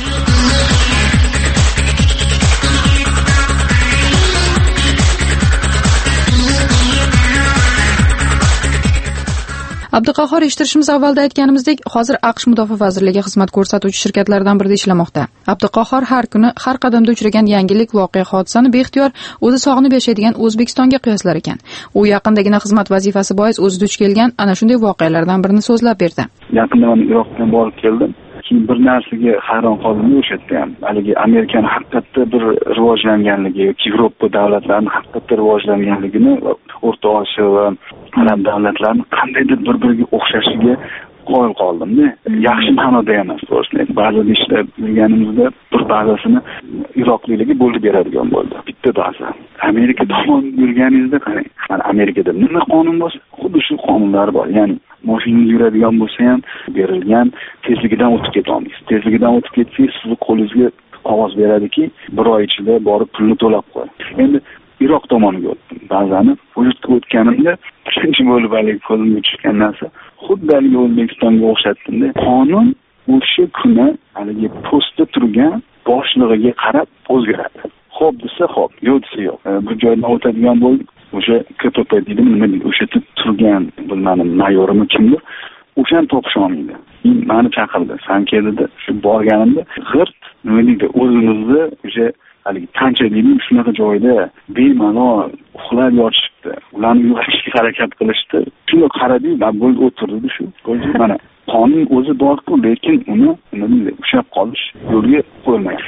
Abduqahhor eshittirishimiz avvalda aytganimizdek, hozir AQSh Mudofaa vazirligi xizmat ko'rsatuvchi shirkatlaridan birida ishlamoqda. Abduqahhor har kuni, har qadamda uchragan yangilik, voqea, hodisani beixtiyor o'zi sog'inib yashaydigan O'zbekistonga qiyoslar ekan. U yaqindagina xizmat vazifasi bois o'zi duch kelgan ana shunday voqealardan birini so'zlab berdi. Yaqinda men Iroqdan borib keldim. Keyin bir narsaga hayron qoldim o'sha yerda ham. Haligi Amerikani haqiqatda bir rivojlanganligi, Yevropa davlatlarining haqiqatda rivojlanganligini, O'rta Osiyo va arab davlatlarining qandaydir bir-biriga o'xshashiga qoyil qoldim-da. Yaxshi ma'noda emas, to'g'risini. Ba'zida ishlab yurganimizda bir ba'zasini Iroqlilarga bo'lib beradigan bo'ldi. Bitta ba'za. Amerika tomon yurganingizda qarang. Mana Amerikada nima qonun bo'lsa, xuddi shu qonunlar bor. Ya'ni mashinangiz yuradigan bo'lsa ham berilgan tezligidan o'tib keta olmaysiz. Tezligidan o'tib ketsangiz, sizni qo'lingizga qog'oz beradiki, bir oy ichida borib pulni to'lab qo'y. Endi Iroq tomoniga o'tdim. Ba'zani bu yerga o'tganimda ikkinchi bo'lib haligi ko'zimga tushgan narsa xuddi haligi O'zbekistonga o'xshatdim-da. Qonun o'sha kuni haligi postda turgan boshlig'iga qarab o'zgaradi. Xo'p desa xo'p, yo'q desa yo'q. Bir joydan o'tadigan bo'ldik. O'sha K P P deydimi, nima deydi? O'sha turgan bilmadim, mayorimi kimdir? O'shani topish olmaydi. Meni chaqirdi. San keldi, shu borganimda g'irt nima deydi? O'zimizni o'sha haligi tancha deydi, shunaqa joyda bemalol uxlab yotishibdi. Ularni uyg'otishga harakat qilishdi. Shunga qaradi, men bo'ldi o'tirdi shu. Mana qonun o'zi bor-ku, lekin uni nima deydi? Ushlab qolish yo'lga qo'ymaydi.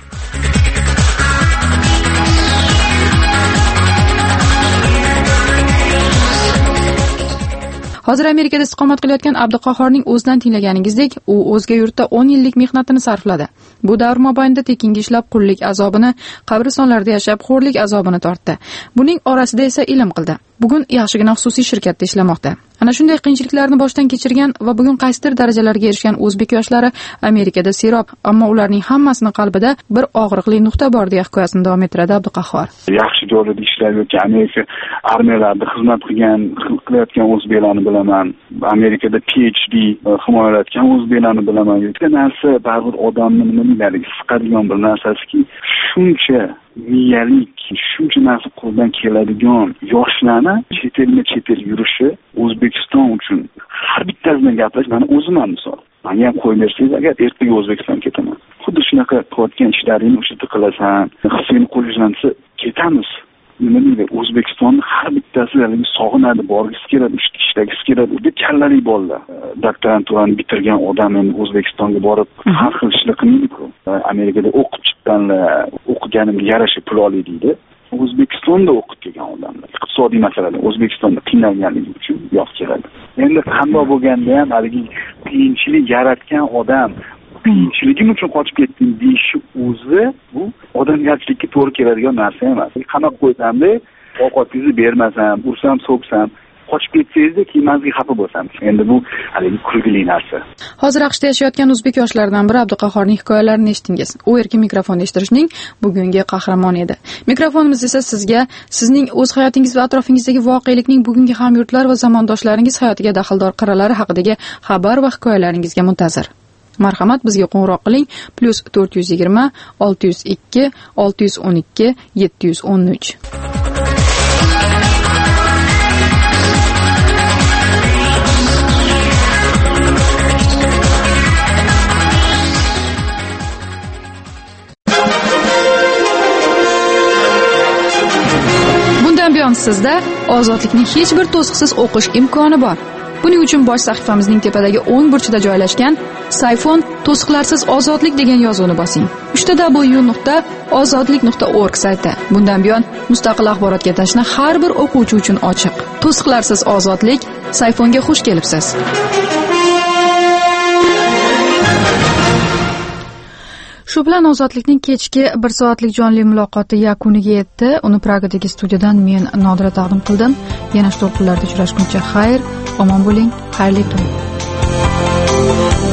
Hozir Amerikada istiqomat qilayotgan Abduqahhorning o'zidan tinglaganingizdek, u o'zga yurtda o'n yillik mehnatini sarfladi. Bu davr mobaynida tekinga ishlab qullik azobini, qabristonlarda yashab xo'rlik azobini tortdi. Buning orasida esa ilm qildi. Bugun yaxshigina xususiy shirkatda ishlamoqda. Ana shunday qiyinchiliklarni boshdan kechirgan va bugun qaysidir darajalarga erishgan o'zbek yoshlari Amerikada serob, ammo ularning hammasini qalbida bir og'riqli nuqta bor deya hikoyasini davom ettiradi Abduqahhor. Yaxshi joylarda ishlab yurgan Amerika armiyalarida xizmat qilgan, qilayotgan o'zbeklarni bilaman. Amerikada P H D himoyalayotgan o'zbeklarni bilaman. Yo'q narsa baribir odamni nima deyiladi, siqadigan bir narsasiki, shuncha miyalik, shuncha narsa qo'ldan keladigan yoshlarni chet elma chet el yurishi O'zbekiston uchun har bittasidan gaplash, mana o'zim ham misol. Menga ham qo'yib bersangiz, agar ertaga O'zbekistonga ketaman. Xuddi shunaqa qilayotgan ishlaringni o'sha yerda qilasan, hissingni qo'llansa ketamiz. Nima deydi? O'zbekistonni har bittasi haligi sog'inadi, borgisi keladi, ishlagisi keladi. Juda kallali bolalar. Doktoranturani bitirgan odam endi O'zbekistonga borib har xil ishlar qilmaydi-ku. Amerikada o'qib chiqqanlar, o'qiganimga yarasha pul oladi deydi. O'zbekistonda o'qib kelgan odamlar iqtisodiy masalada O'zbekistonda qiynalganligi uchun yo'q keladi. Endi qanday bo'lganda ham haligi qiyinchilik yaratgan odam qiyinchiligim uchun qochib ketdim deyishi o'zi bu odamgarchilikka to'g'ri keladigan narsa emas. Qanaq qo'ysam-da, ovqatingizni bermasam, ursam, so'ksam, qochib ketsangiz-da keyin menga xafa bo'lsangiz. Endi bu haligi kulgili narsa. Hozir AQShda yashayotgan o'zbek yoshlaridan biri Abduqahhorning hikoyalarini eshitdingiz. U erkin mikrofonda eshittirishning bugungi qahramoni edi. Mikrofonimiz esa sizga sizning o'z hayotingiz va atrofingizdagi voqelikning bugungi hamyurtlar va zamondoshlaringiz hayotiga daxldor qirralari haqidagi xabar va hikoyalaringizga muntazir. Marhamat, bizga qo'ng'iroq qiling plus to'rt yuz yigirma olti yuz ikki olti yuz o'n ikki yetti yuz o'n uch. Bundan buyon sizda ozodlikni hech bir to'siqsiz o'qish imkoni bor. Buning uchun bosh sahifamizning tepadagi o'ng burchida joylashgan Sayfon to'siqlarsiz ozodlik degan yozuvni bosing. w w w nuqta ozodlik nuqta org sayti. Bundan buyon mustaqil axborotga tashna har bir o'quvchi uchun ochiq. To'siqlarsiz ozodlik, Sayfonga xush kelibsiz. Shu bilan ozodlikning kechki bir soatlik jonli muloqoti yakuniga yetdi. Uni Pragadagi studiyadan men Nodira taqdim qildim. Yana shu to'lqinlarda uchrashguncha xayr, omon bo'ling, xayrli turing.